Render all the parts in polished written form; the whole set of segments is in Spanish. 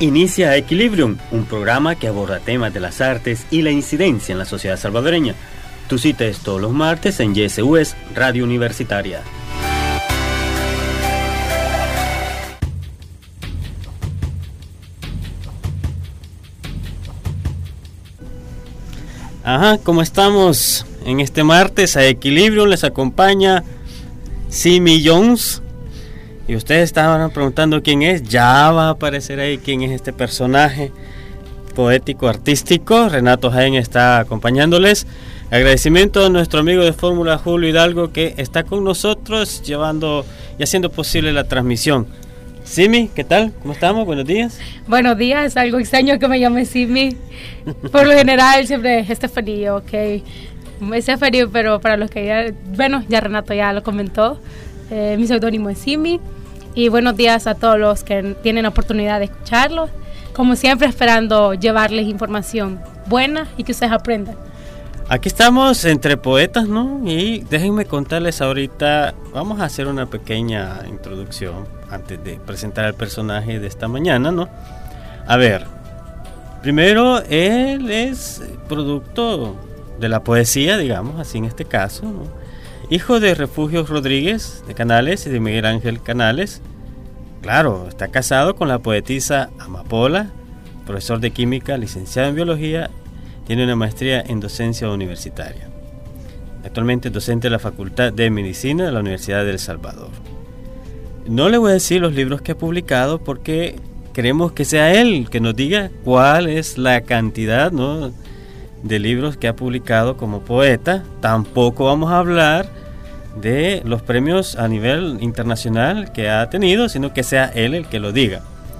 Inicia Equilibrium, un programa que aborda temas de las artes y la incidencia en la sociedad salvadoreña. Tu cita es todos los martes en YSUS Radio Universitaria. ¿Cómo estamos? En este martes a Equilibrium les acompaña Simi Jones. Y ustedes estaban preguntando quién es. Ya va a aparecer ahí quién es este personaje poético artístico. Renato Jaén está acompañándoles. Agradecimiento a nuestro amigo de Fórmula, Julio Hidalgo, que está con nosotros llevando y haciendo posible la transmisión. Simi, ¿qué tal? ¿Cómo estamos? Buenos días. Buenos días, algo extraño que me llame Simi. Por lo general siempre es Estefanía, ok. Estefanía, pero para los que ya Renato ya lo comentó. Mi seudónimo es Simi. Y buenos días a todos los que tienen la oportunidad de escucharlo. Como siempre, esperando llevarles información buena y que ustedes aprendan. Aquí estamos entre poetas, ¿no? Y déjenme contarles ahorita, vamos a hacer una pequeña introducción antes de presentar al personaje de esta mañana, ¿no? A ver, primero, él es producto de la poesía, digamos, así en este caso, ¿no? Hijo de Refugio Rodríguez de Canales y de Miguel Ángel Canales. Claro, está casado con la poetisa Amapola, profesor de química, licenciado en biología, tiene una maestría en docencia universitaria. Actualmente es docente de la Facultad de Medicina de la Universidad de El Salvador. No le voy a decir los libros que ha publicado porque queremos que sea él que nos diga cuál es la cantidad, ¿no?, de libros que ha publicado como poeta. Tampoco vamos a hablar de los premios a nivel internacional que ha tenido, sino que sea él el que lo diga.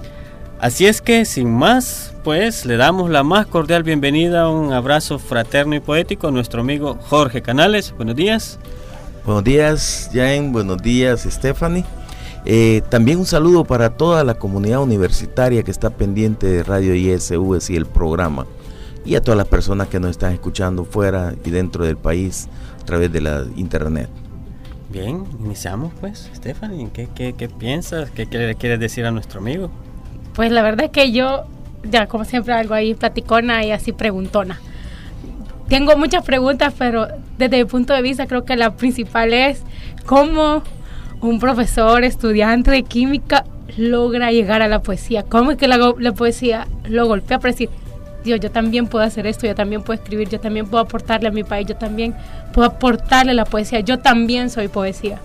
Así es que, sin más, pues le damos la más cordial bienvenida, un abrazo fraterno y poético a nuestro amigo Jorge Canales. Buenos días. Buenos días, Jaén. Buenos días, Stephanie. También un saludo para toda la comunidad universitaria que está pendiente de Radio YSUS y el programa, y a todas las personas que nos están escuchando fuera y dentro del país a través de la internet. Bien, iniciamos pues. Stephanie, ¿qué piensas? ¿Qué le quieres decir a nuestro amigo? Pues la verdad es que yo, ya como siempre, algo ahí platicona y así preguntona. Tengo muchas preguntas, pero desde mi punto de vista creo que la principal es cómo un profesor, estudiante de química logra llegar a la poesía. ¿Cómo es que la poesía lo golpea para decir, Dios, yo también puedo hacer esto, yo también puedo escribir, yo también puedo aportarle a mi país, yo también puedo aportarle la poesía, yo también soy poesía?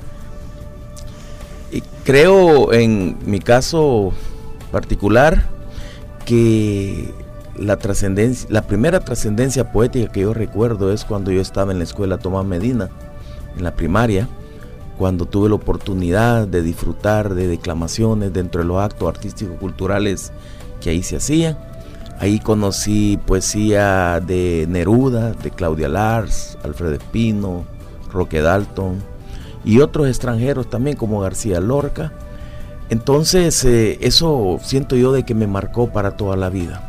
Y creo, en mi caso particular, que la primera trascendencia poética que yo recuerdo es cuando yo estaba en la escuela Tomás Medina, en la primaria, cuando tuve la oportunidad de disfrutar de declamaciones dentro de los actos artísticos culturales que ahí se hacían. Ahí conocí poesía de Neruda, de Claudia Lars, Alfredo Espino, Roque Dalton y otros extranjeros también como García Lorca. Entonces eso siento yo de que me marcó para toda la vida.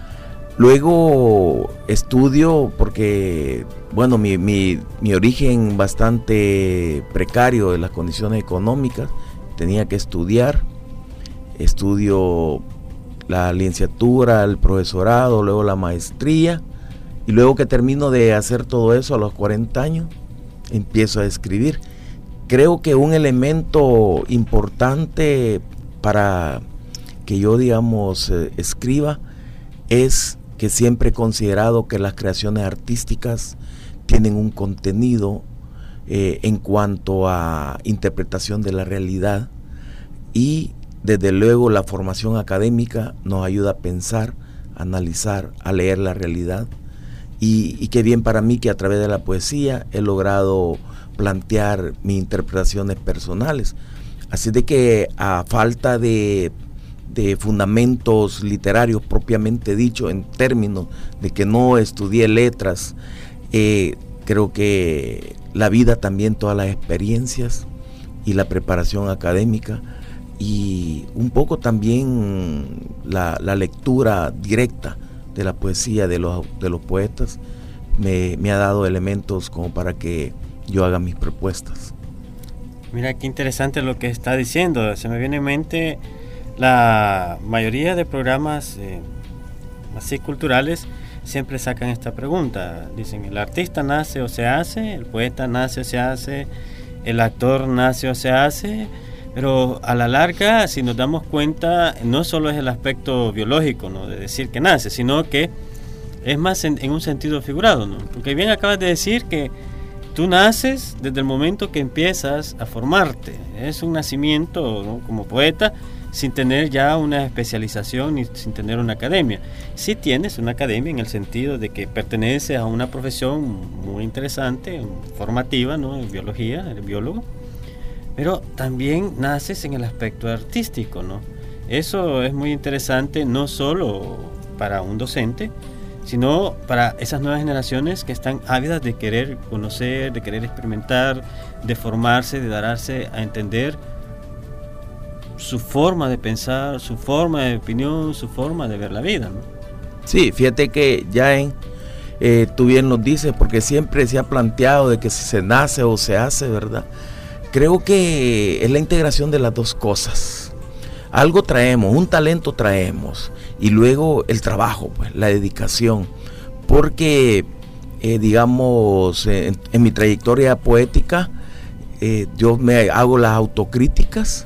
Luego estudio porque, bueno, mi origen bastante precario de las condiciones económicas, tenía que estudiar. Estudio la licenciatura, el profesorado, luego la maestría, y luego que termino de hacer todo eso a los 40 años, empiezo a escribir. Creo que un elemento importante para que yo, digamos, escriba es que siempre he considerado que las creaciones artísticas tienen un contenido en cuanto a interpretación de la realidad, y desde luego la formación académica nos ayuda a pensar, a analizar, a leer la realidad, y qué bien para mí que a través de la poesía he logrado plantear mis interpretaciones personales. Así de que, a falta de fundamentos literarios propiamente dicho, en términos de que no estudié letras, creo que la vida también, todas las experiencias y la preparación académica, y un poco también la lectura directa de la poesía de los poetas me ha dado elementos como para que yo haga mis propuestas. Mira qué interesante lo que está diciendo. Se me viene en mente La mayoría de programas así culturales siempre sacan esta pregunta. Dicen, ¿el artista nace o se hace? ¿El poeta nace o se hace? ¿El actor nace o se hace? Pero a la larga, si nos damos cuenta, no solo es el aspecto biológico, ¿no?, de decir que nace, sino que es más en un sentido figurado, ¿no? Porque bien acabas de decir que tú naces desde el momento que empiezas a formarte. Es un nacimiento, ¿no?, como poeta, sin tener ya una especialización ni sin tener una academia. Sí tienes una academia en el sentido de que perteneces a una profesión muy interesante, formativa, ¿no?, en biología, eres biólogo, pero también naces en el aspecto artístico, ¿no? Eso es muy interesante, no solo para un docente, sino para esas nuevas generaciones que están ávidas de querer conocer, de querer experimentar, de formarse, de darse a entender su forma de pensar, su forma de opinión, su forma de ver la vida, ¿no? Sí, fíjate que ya tú bien nos dices, porque siempre se ha planteado de que si se nace o se hace, ¿verdad? Creo que es la integración de las dos cosas. Algo traemos, un talento traemos, y luego el trabajo, pues, la dedicación. Porque, digamos, en mi trayectoria poética, yo me hago las autocríticas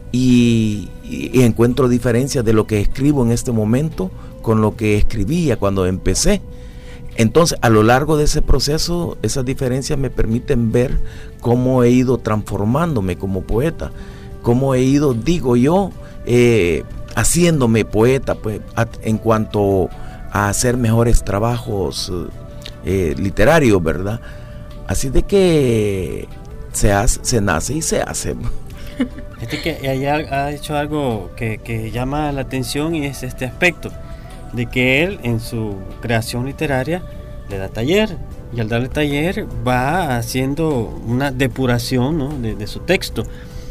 y encuentro diferencias de lo que escribo en este momento con lo que escribía cuando empecé. Entonces, a lo largo de ese proceso, esas diferencias me permiten ver cómo he ido transformándome como poeta, cómo he ido, digo yo, haciéndome poeta, pues, en cuanto a hacer mejores trabajos literarios, ¿verdad? Así de que se nace y se hace. Este que allá ha hecho algo que llama la atención, y es este aspecto de que él en su creación literaria le da taller, y al darle taller va haciendo una depuración, ¿no?, de su texto.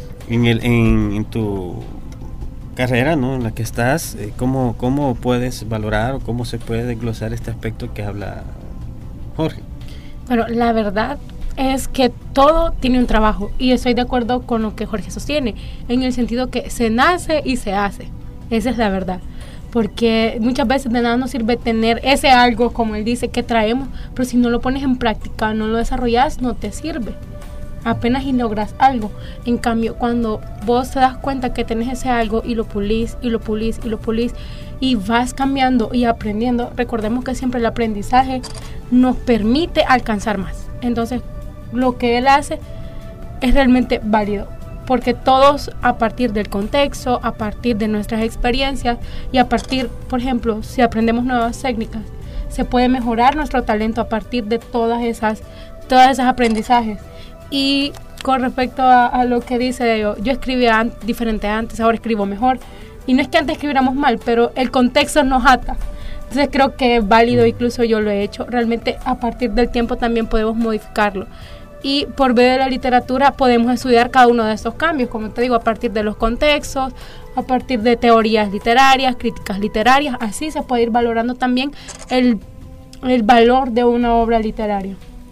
En tu carrera, ¿no?, en la que estás, ¿cómo puedes valorar o cómo se puede desglosar este aspecto que habla Jorge? Bueno, la verdad es que todo tiene un trabajo, y estoy de acuerdo con lo que Jorge sostiene, en el sentido que se nace y se hace. Esa es la verdad. Porque muchas veces de nada nos sirve tener ese algo, como él dice, que traemos, pero si no lo pones en práctica, no lo desarrollas, no te sirve. Apenas y logras algo. En cambio, cuando vos te das cuenta que tenés ese algo y lo pulís, y lo pulís, y lo pulís, y vas cambiando y aprendiendo, recordemos que siempre el aprendizaje nos permite alcanzar más. Entonces, lo que él hace es realmente válido, porque todos, a partir del contexto, a partir de nuestras experiencias y a partir, por ejemplo, si aprendemos nuevas técnicas, se puede mejorar nuestro talento a partir de todas esas aprendizajes. Y con respecto a lo que dice, yo escribía diferente antes, ahora escribo mejor, y no es que antes escribiéramos mal, pero el contexto nos ata. Entonces creo que es válido, incluso yo lo he hecho. Realmente a partir del tiempo también podemos modificarlo. Y por medio de la literatura podemos estudiar cada uno de estos cambios, como te digo, a partir de los contextos, a partir de teorías literarias, críticas literarias. Así se puede ir valorando también el valor de una obra literaria.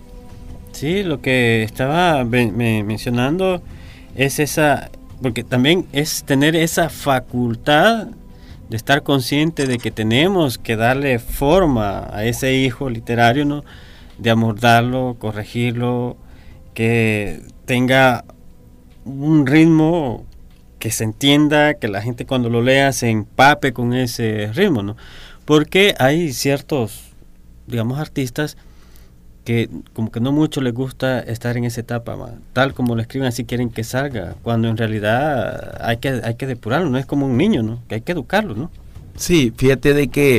Sí, lo que estaba mencionando es esa, porque también es tener esa facultad de estar consciente de que tenemos que darle forma a ese hijo literario, ¿no?, de abordarlo, corregirlo, que tenga un ritmo que se entienda, que la gente cuando lo lea se empape con ese ritmo, ¿no? Porque hay ciertos, digamos, artistas que como que no mucho les gusta estar en esa etapa, tal como lo escriben, así quieren que salga, cuando en realidad hay que depurarlo, no es como un niño, ¿no?, que hay que educarlo, ¿no? Sí, fíjate de que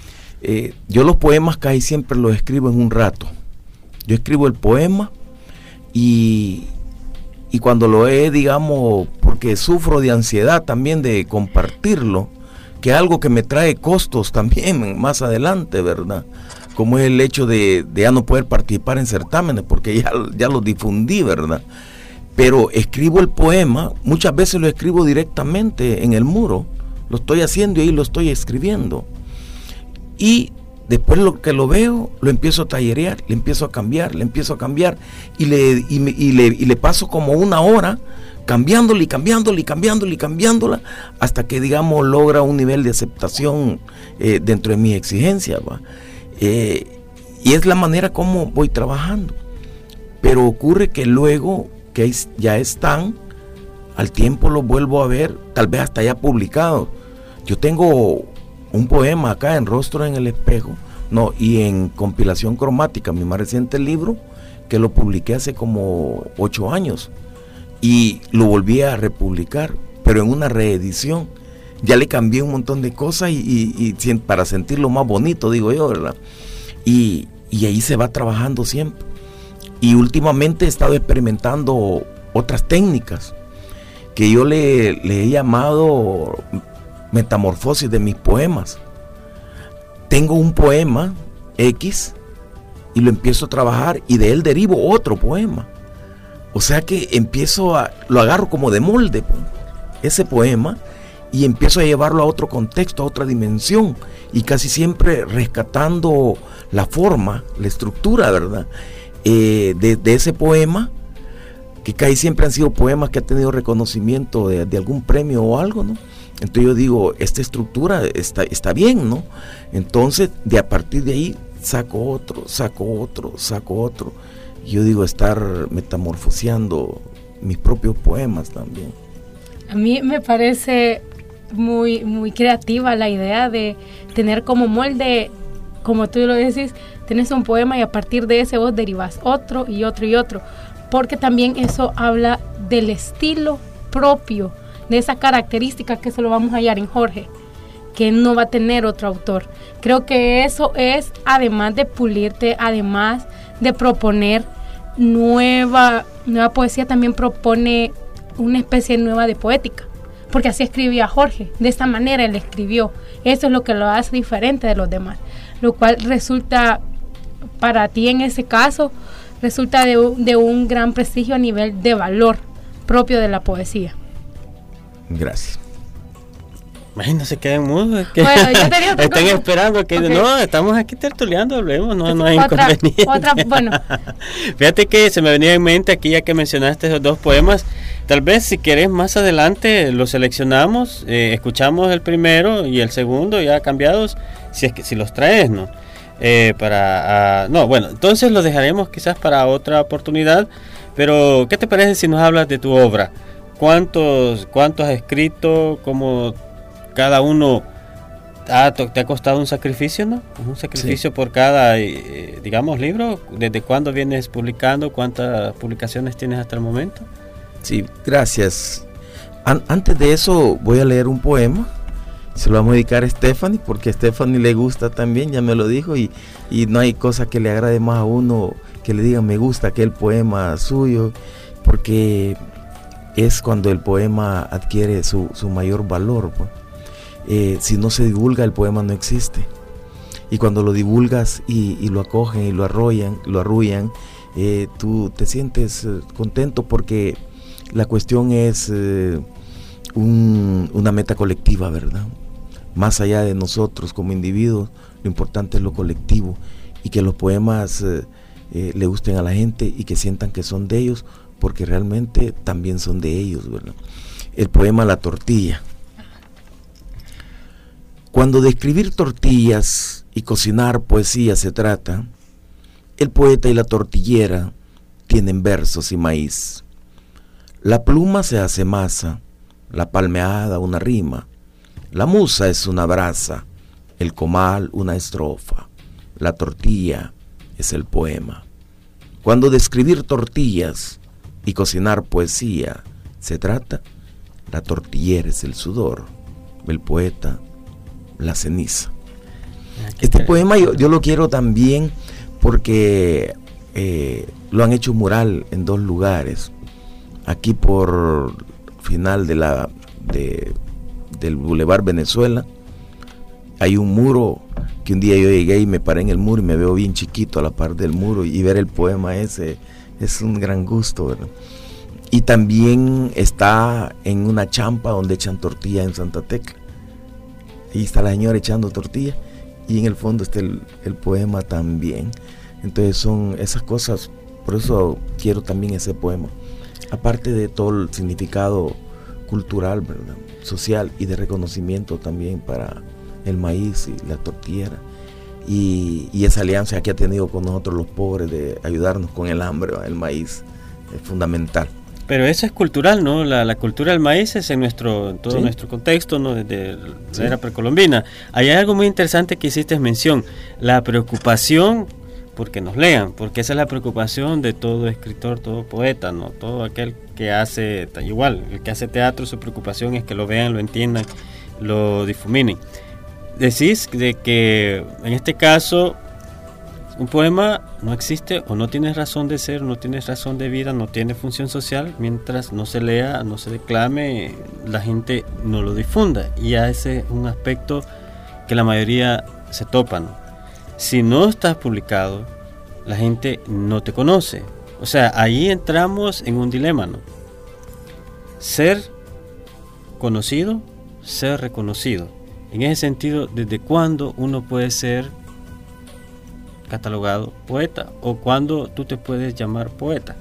yo los poemas casi siempre los escribo en un rato. Yo escribo el poema y cuando lo digamos, porque sufro de ansiedad también de compartirlo, que es algo que me trae costos también más adelante, ¿verdad? Como es el hecho de ya no poder participar en certámenes, porque ya los difundí, ¿verdad? Pero escribo el poema, muchas veces lo escribo directamente en el muro, lo estoy haciendo y ahí lo estoy escribiendo. Y después lo que lo veo, lo empiezo a tallerear, le empiezo a cambiar, y le paso como 1 hora cambiándola, hasta que, digamos, logra un nivel de aceptación dentro de mis exigencias, ¿va? Y es la manera como voy trabajando. Pero ocurre que luego, que ya están, al tiempo los vuelvo a ver, tal vez hasta ya publicados. Yo tengo un poema acá en Rostro en el Espejo, y en Compilación Cromática, mi más reciente libro, que lo publiqué hace como 8 años, y lo volví a republicar, pero en una reedición. Ya le cambié un montón de cosas y para sentirlo más bonito, digo yo, ¿verdad? Y ahí se va trabajando siempre. Y últimamente he estado experimentando otras técnicas que yo le he llamado metamorfosis de mis poemas. Tengo un poema X y lo empiezo a trabajar, y de él derivo otro poema. O sea que lo agarro como de molde, ese poema, y empiezo a llevarlo a otro contexto, a otra dimensión, y casi siempre rescatando la forma, la estructura, ¿verdad? De ese poema, que casi siempre han sido poemas que han tenido reconocimiento de algún premio o algo, ¿no? Entonces yo digo, esta estructura está bien, ¿no? Entonces, a partir de ahí, saco otro. Yo digo, estar metamorfoseando mis propios poemas también. A mí me parece muy, muy creativa la idea de tener como molde, como tú lo decís, tenés un poema y a partir de ese vos derivas otro y otro, porque también eso habla del estilo propio, de esa característica que se lo vamos a hallar en Jorge, que no va a tener otro autor. Creo que eso es, además de pulirte, además de proponer nueva poesía, también propone una especie nueva de poética, porque así escribía Jorge, de esta manera él escribió. Eso es lo que lo hace diferente de los demás, lo cual resulta, para ti en ese caso, resulta de un gran prestigio a nivel de valor propio de la poesía. Gracias. Imagínense, quedan mudos. Bueno, yo tenía otra están cosa. esperando que Okay. No, estamos aquí tertuleando, hablemos, no hay inconveniente. Bueno. Fíjate que se me venía en mente aquí, ya que mencionaste esos 2 poemas, tal vez si querés más adelante los seleccionamos, escuchamos el primero y el segundo ya cambiados, si los traes, ¿no? Entonces los dejaremos quizás para otra oportunidad, pero ¿qué te parece si nos hablas de tu obra? ¿Cuántos has escrito? ¿Cómo cada uno te ha costado un sacrificio, ¿no? Un sacrificio, sí, por cada, digamos, libro. ¿Desde cuándo vienes publicando? ¿Cuántas publicaciones tienes hasta el momento? Sí, gracias. Antes de eso voy a leer un poema. Se lo vamos a dedicar a Stephanie, porque a Stephanie le gusta también, ya me lo dijo, y no hay cosa que le agrade más a uno que le digan me gusta aquel poema suyo, porque es cuando el poema adquiere su mayor valor, pues. Si no se divulga, el poema no existe, y cuando lo divulgas y lo acogen y lo arrullan, tú te sientes contento, porque la cuestión es una meta colectiva, ¿verdad? Más allá de nosotros como individuos, lo importante es lo colectivo, y que los poemas le gusten a la gente y que sientan que son de ellos, porque realmente también son de ellos, ¿verdad? El poema La tortilla. Cuando de escribir tortillas y cocinar poesía se trata, el poeta y la tortillera tienen versos y maíz. La pluma se hace masa, la palmeada una rima, la musa es una brasa, el comal una estrofa, la tortilla es el poema. Cuando de escribir tortillas y cocinar poesía se trata, la tortillera es el sudor, el poeta la ceniza. Este poema yo lo quiero también porque lo han hecho mural en 2 lugares. Aquí por final del Boulevard Venezuela hay un muro que un día yo llegué y me paré en el muro y me veo bien chiquito a la par del muro, y ver el poema ese es un gran gusto, ¿verdad? Y también está en una champa donde echan tortilla en Santa Tecla. Ahí está la señora echando tortilla, y en el fondo está el poema también. Entonces son esas cosas, por eso quiero también ese poema. Aparte de todo el significado cultural, ¿verdad?, social y de reconocimiento también para el maíz y la tortillera. Y esa alianza que ha tenido con nosotros los pobres de ayudarnos con el hambre, ¿verdad? El maíz es fundamental. Pero eso es cultural, ¿no? La cultura del maíz es en todo ¿Sí? nuestro contexto, ¿no? Desde la era precolombina. Hay algo muy interesante que hiciste mención, la preocupación porque nos lean, porque esa es la preocupación de todo escritor, todo poeta, ¿no? Todo aquel que hace, igual, el que hace teatro, su preocupación es que lo vean, lo entiendan, lo difuminen. Decís de que en este caso un poema no existe o no tiene razón de ser, no tiene razón de vida, no tiene función social mientras no se lea, no se declame, la gente no lo difunda, y a ese es un aspecto que la mayoría se topan. Si no estás publicado, la gente no te conoce. O sea, ahí entramos en un dilema, ¿no? Ser conocido, ser reconocido. En ese sentido, ¿desde cuándo uno puede ser catalogado poeta? ¿O cuándo tú te puedes llamar poeta?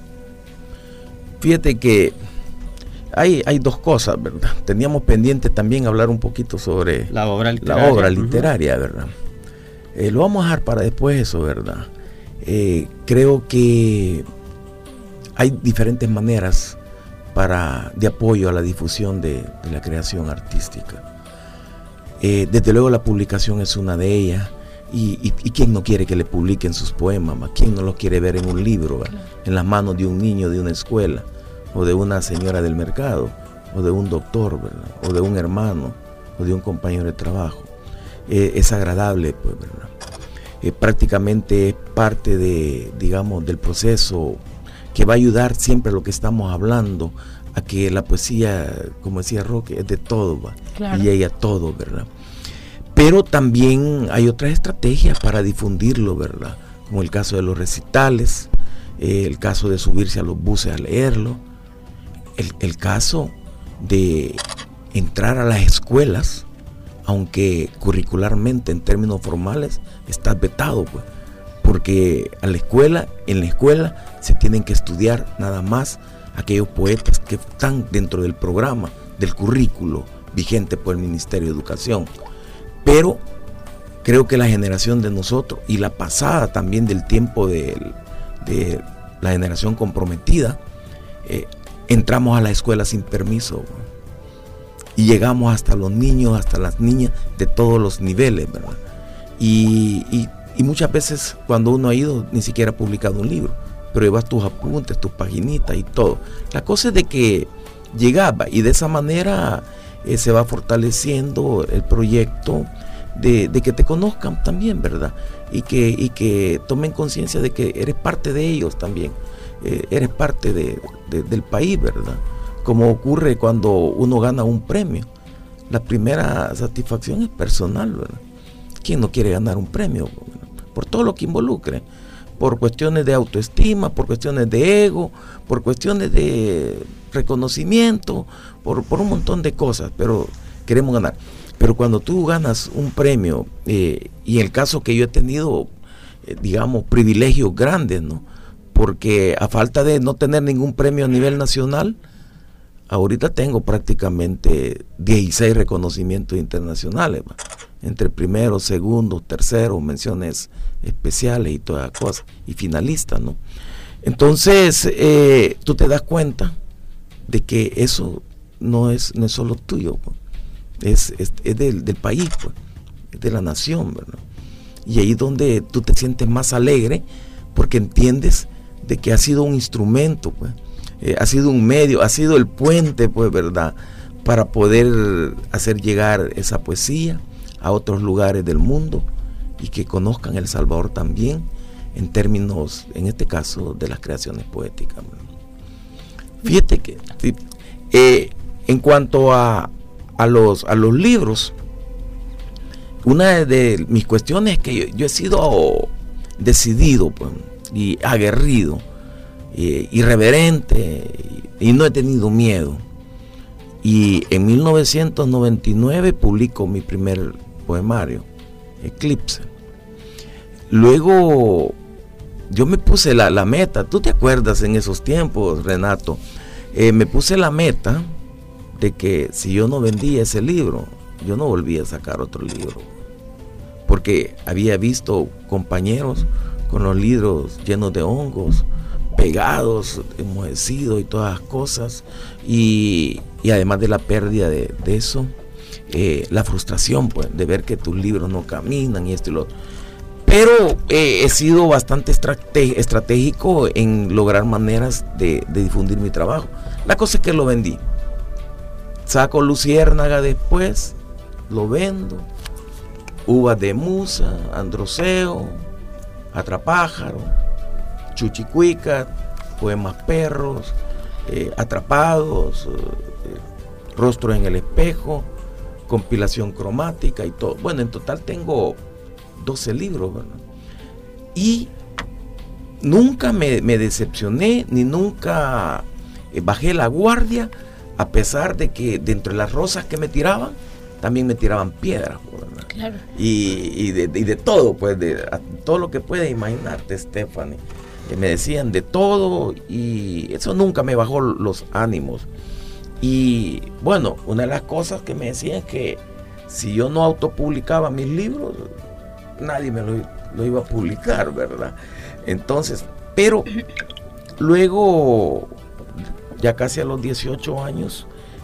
Fíjate que hay dos cosas, ¿verdad? Teníamos pendiente también hablar un poquito sobre la obra literaria, ¿verdad? Lo vamos a dejar para después eso, ¿verdad? Creo que hay diferentes maneras de apoyo a la difusión de la creación artística. Desde luego la publicación es una de ellas, y ¿quién no quiere que le publiquen sus poemas? ¿Quién no los quiere ver en un libro, ¿verdad?, en las manos de un niño de una escuela, o de una señora del mercado, o de un doctor, ¿verdad?, o de un hermano, o de un compañero de trabajo? Es agradable, pues, ¿verdad? Prácticamente es parte del proceso que va a ayudar siempre a lo que estamos hablando, a que la poesía, como decía Roque, es de todo, ¿va? Claro. Y ella todo, ¿verdad? Pero también hay otras estrategias para difundirlo, ¿verdad? Como el caso de los recitales, el caso de subirse a los buses a leerlo, el caso de entrar a las escuelas, aunque curricularmente en términos formales está vetado, pues, porque en la escuela se tienen que estudiar nada más aquellos poetas que están dentro del programa, del currículo vigente por el Ministerio de Educación. Pero creo que la generación de nosotros y la pasada también del tiempo de la generación comprometida, entramos a la escuela sin permiso, y llegamos hasta los niños, hasta las niñas de todos los niveles, ¿verdad? Y muchas veces cuando uno ha ido ni siquiera ha publicado un libro, pero llevas tus apuntes, tus paginitas y todo. La cosa es de que llegaba, y de esa manera se va fortaleciendo el proyecto de que te conozcan también, ¿verdad? Y que tomen conciencia de que eres parte de ellos también, eres parte del país, ¿verdad? Como ocurre cuando uno gana un premio. La primera satisfacción es personal, ¿verdad? ¿Quién no quiere ganar un premio? Por todo lo que involucre, por cuestiones de autoestima, por cuestiones de ego, por cuestiones de reconocimiento, por un montón de cosas, pero queremos ganar. Pero cuando tú ganas un premio, y en el caso que yo he tenido, digamos, privilegios grandes, ¿no? Porque a falta de no tener ningún premio a nivel nacional, ahorita tengo prácticamente 16 reconocimientos internacionales, ¿va? Entre primero, segundo, tercero, menciones especiales y todas las cosas, y finalistas, ¿no? Entonces, tú te das cuenta de que eso no es solo tuyo, pues. Es del país, pues, es de la nación, ¿verdad? Y ahí es donde tú te sientes más alegre, porque entiendes de que ha sido un instrumento, pues, ha sido un medio, ha sido el puente, pues, ¿verdad?, para poder hacer llegar esa poesía a otros lugares del mundo y que conozcan El Salvador también, en términos, en este caso, de las creaciones poéticas, ¿verdad? Fíjate que en cuanto a los libros, una de mis cuestiones es que yo he sido decidido, pues, y aguerrido, irreverente, y no he tenido miedo. Y en 1999 publico mi primer poemario, Eclipse. Luego yo me puse la meta, tú te acuerdas en esos tiempos, Renato, me puse la meta de que si yo no vendía ese libro, yo no volvía a sacar otro libro, porque había visto compañeros con los libros llenos de hongos, pegados, enmohecidos y todas las cosas, y además de la pérdida de eso, la frustración, pues, de ver que tus libros no caminan y esto y lo otro. Pero he sido bastante estratégico en lograr maneras de difundir mi trabajo. La cosa es que lo vendí. Saco Luciérnaga después, lo vendo. Uvas de Musa, Androceo, Atrapájaro, Chuchicuica, Poemas Perros, Atrapados, Rostro en el Espejo, Compilación Cromática y todo. Bueno, en total tengo 12 libros, ¿verdad? Y nunca me decepcioné, ni nunca bajé la guardia, a pesar de que dentro de las rosas que me tiraban, también me tiraban piedras, ¿verdad? Claro. Y de todo, pues, todo lo que puedes imaginarte, Stephanie. Me decían de todo, y eso nunca me bajó los ánimos. Y bueno, una de las cosas que me decían es que si yo no autopublicaba mis libros, nadie me lo iba a publicar, ¿verdad? Entonces, pero luego, ya casi a los 18 años,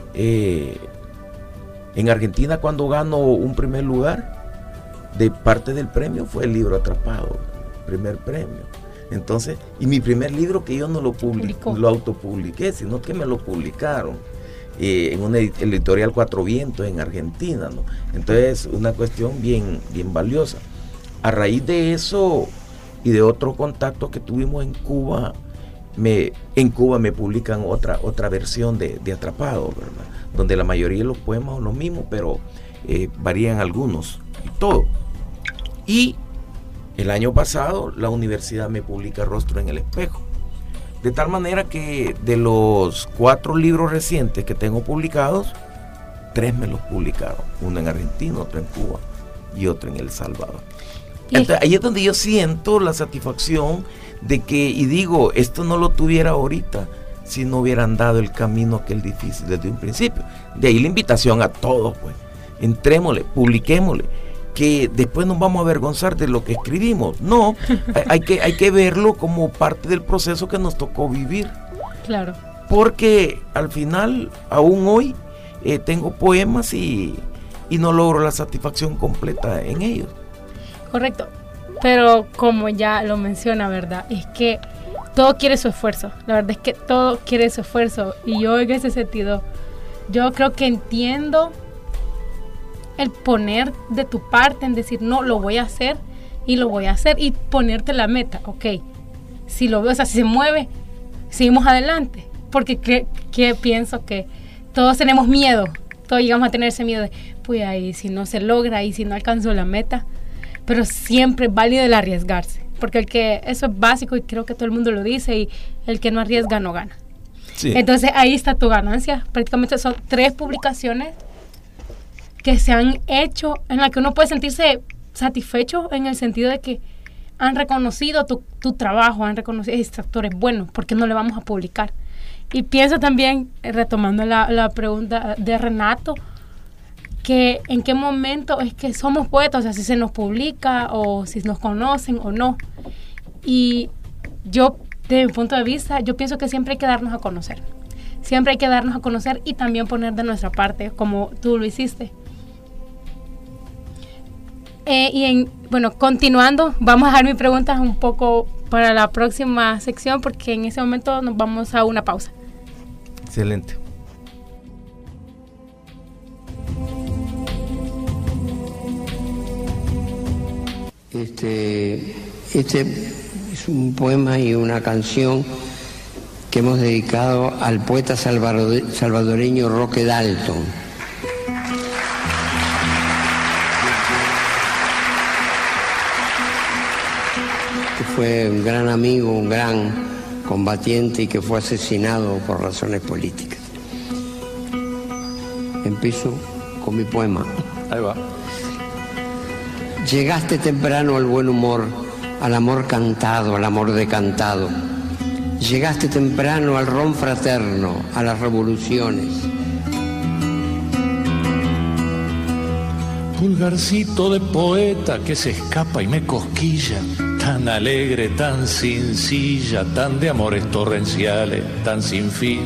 en Argentina, cuando gano un primer lugar, de parte del premio fue el libro Atrapado, primer premio. Entonces, y mi primer libro, que yo no lo autopubliqué, sino que me lo publicaron en una editorial Cuatro Vientos en Argentina, ¿no? Entonces, una cuestión bien valiosa. A raíz de eso y de otro contacto que tuvimos en Cuba, me publican otra versión de Atrapado, ¿verdad? Donde la mayoría de los poemas son los mismos, pero varían algunos y todo. Y el año pasado la universidad me publica Rostro en el Espejo. De tal manera que de los 4 libros recientes que tengo publicados, 3 me los publicaron. Uno en Argentina, otro en Cuba y otro en El Salvador. Entonces, ahí es donde yo siento la satisfacción de que, y digo, esto no lo tuviera ahorita si no hubieran dado el camino aquel difícil desde un principio. De ahí la invitación a todos, pues, entrémosle, publiquémosle, que después nos vamos a avergonzar de lo que escribimos. No, hay que verlo como parte del proceso que nos tocó vivir. Claro. Porque al final, aún hoy, tengo poemas y no logro la satisfacción completa en ellos. Correcto, pero como ya lo menciona, ¿verdad? Es que todo quiere su esfuerzo, la verdad es que todo quiere su esfuerzo, y yo en ese sentido, yo creo que entiendo el poner de tu parte en decir, no, lo voy a hacer, y ponerte la meta, ok, si lo veo, o sea, si se mueve, seguimos adelante, porque que pienso que todos tenemos miedo, todos llegamos a tener ese miedo de, pues ahí si no se logra, y si no alcanzo la meta, pero siempre es válido el arriesgarse, porque eso es básico y creo que todo el mundo lo dice, y el que no arriesga no gana. Sí. Entonces ahí está tu ganancia. Prácticamente son 3 publicaciones que se han hecho en las que uno puede sentirse satisfecho, en el sentido de que han reconocido tu trabajo, han reconocido, este actor es bueno, ¿por qué no le vamos a publicar? Y pienso también, retomando la pregunta de Renato, que en qué momento es que somos poetas, o sea, si se nos publica o si nos conocen o no. Y yo, desde mi punto de vista, yo pienso que siempre hay que darnos a conocer. Siempre hay que darnos a conocer y también poner de nuestra parte, como tú lo hiciste. Bueno, continuando, vamos a dejar mis preguntas un poco para la próxima sección, porque en ese momento nos vamos a una pausa. Excelente. Este es un poema y una canción que hemos dedicado al poeta salvadoreño Roque Dalton. Que fue un gran amigo, un gran combatiente y que fue asesinado por razones políticas. Empiezo con mi poema. Ahí va. Llegaste temprano al buen humor, al amor cantado, al amor decantado. Llegaste temprano al ron fraterno, a las revoluciones. Pulgarcito de poeta que se escapa y me cosquilla, tan alegre, tan sencilla, tan de amores torrenciales, tan sin fin.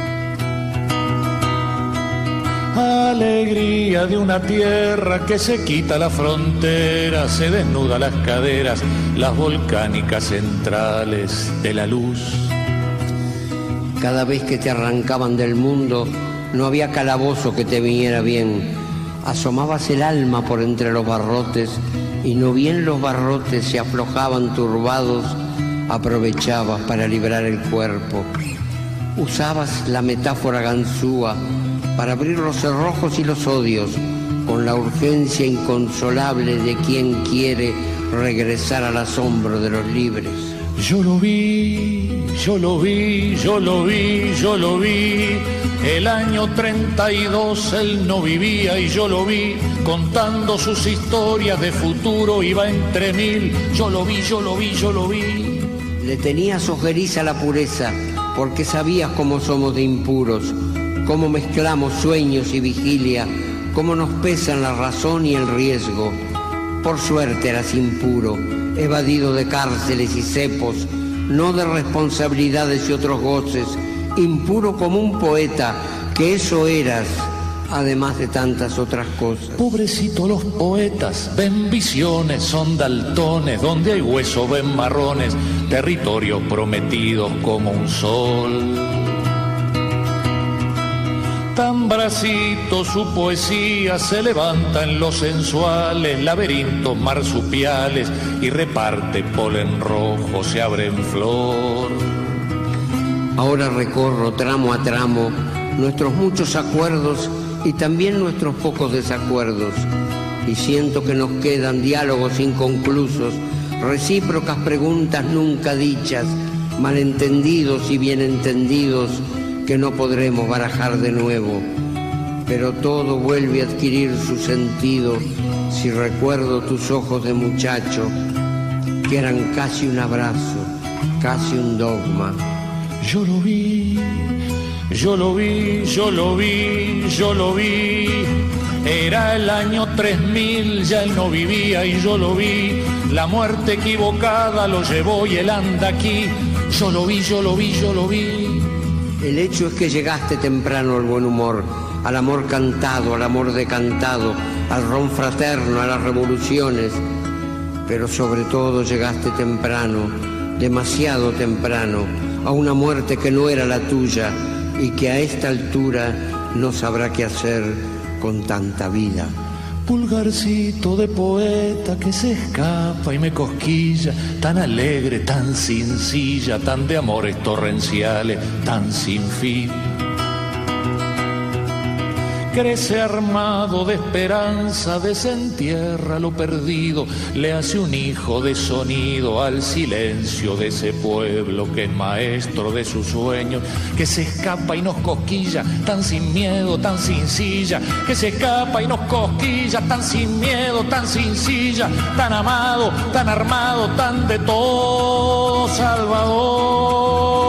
Alegría de una tierra que se quita la frontera, se desnuda las caderas, las volcánicas centrales de la luz. Cada vez que te arrancaban del mundo, no había calabozo que te viniera bien. Asomabas el alma por entre los barrotes, y no bien los barrotes se aflojaban turbados, aprovechabas para librar el cuerpo. Usabas la metáfora ganzúa para abrir los cerrojos y los odios, con la urgencia inconsolable de quien quiere regresar al asombro de los libres. Yo lo vi, yo lo vi, yo lo vi, yo lo vi. El año 32 él no vivía y yo lo vi, contando sus historias de futuro, iba entre mil. Yo lo vi, yo lo vi, yo lo vi. Le tenías ojeriza la pureza, porque sabías cómo somos de impuros, cómo mezclamos sueños y vigilia, cómo nos pesan la razón y el riesgo. Por suerte eras impuro, evadido de cárceles y cepos, no de responsabilidades y otros goces, impuro como un poeta, que eso eras, además de tantas otras cosas. Pobrecito los poetas, ven visiones, son daltones, donde hay hueso ven marrones, territorios prometidos como un sol. Tan bracito su poesía se levanta en los sensuales laberintos marsupiales y reparte polen rojo, se abre en flor. Ahora recorro tramo a tramo nuestros muchos acuerdos y también nuestros pocos desacuerdos, y siento que nos quedan diálogos inconclusos, recíprocas preguntas nunca dichas, malentendidos y bien entendidos que no podremos barajar de nuevo, pero todo vuelve a adquirir su sentido si recuerdo tus ojos de muchacho, que eran casi un abrazo, casi un dogma. Yo lo vi, yo lo vi, yo lo vi, yo lo vi. Era el año 3000, ya él no vivía y yo lo vi. La muerte equivocada lo llevó y él anda aquí. Yo lo vi, yo lo vi, yo lo vi. El hecho es que llegaste temprano al buen humor, al amor cantado, al amor decantado, al ron fraterno, a las revoluciones, pero sobre todo llegaste temprano, demasiado temprano, a una muerte que no era la tuya y que a esta altura no sabrá qué hacer con tanta vida. Pulgarcito de poeta que se escapa y me cosquilla, tan alegre, tan sencilla, tan de amores torrenciales, tan sin fin. Crece armado de esperanza, desentierra lo perdido, le hace un hijo de sonido al silencio de ese pueblo que es maestro de sus sueños, que se escapa y nos cosquilla, tan sin miedo, tan sin silla, que se escapa y nos cosquilla, tan sin miedo, tan sin silla, tan amado, tan armado, tan de todo Salvador.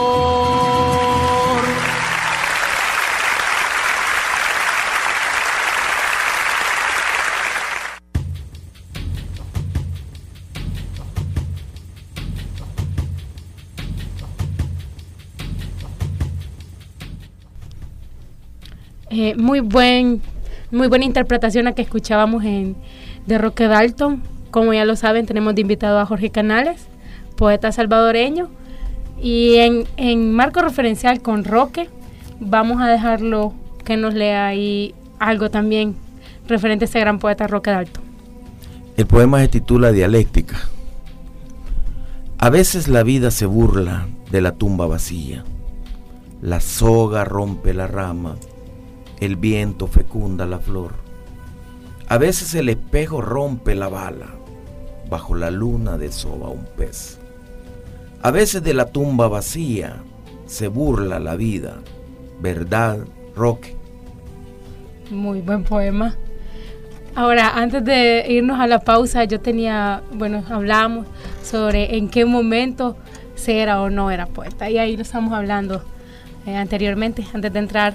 Muy buena interpretación la que escuchábamos de Roque Dalton. Como ya lo saben, tenemos de invitado a Jorge Canales, poeta salvadoreño, y en marco referencial con Roque vamos a dejarlo que nos lea ahí algo también referente a ese gran poeta Roque Dalton. El poema se titula Dialéctica. A veces la vida se burla de la tumba vacía, la soga rompe la rama, el viento fecunda la flor. A veces el espejo rompe la bala, bajo la luna desova un pez. A veces de la tumba vacía se burla la vida, ¿verdad, Roque? Muy buen poema. Ahora, antes de irnos a la pausa, hablábamos sobre en qué momento se era o no era poeta. Y ahí lo estamos hablando anteriormente, antes de entrar,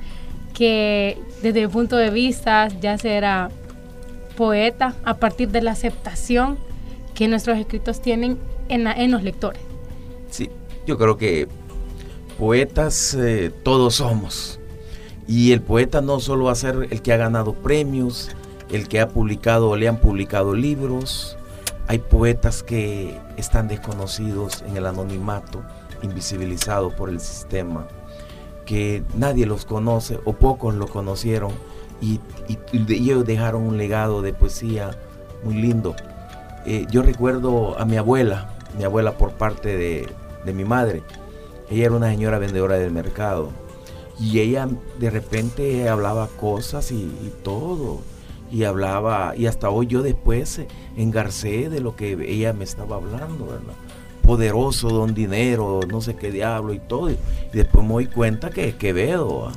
que desde mi punto de vista ya se era poeta a partir de la aceptación que nuestros escritos tienen en los lectores. Sí, yo creo que poetas todos somos. Y el poeta no solo va a ser el que ha ganado premios, el que ha publicado o le han publicado libros. Hay poetas que están desconocidos en el anonimato, invisibilizados por el sistema, que nadie los conoce o pocos lo conocieron y ellos dejaron un legado de poesía muy lindo. Yo recuerdo a mi abuela por parte de mi madre. Ella era una señora vendedora del mercado y ella de repente hablaba cosas y todo. Y hablaba, y hasta hoy yo después engarcé de lo que ella me estaba hablando, ¿verdad? Poderoso, don dinero, no sé qué diablo y todo. Y después me doy cuenta que es Quevedo,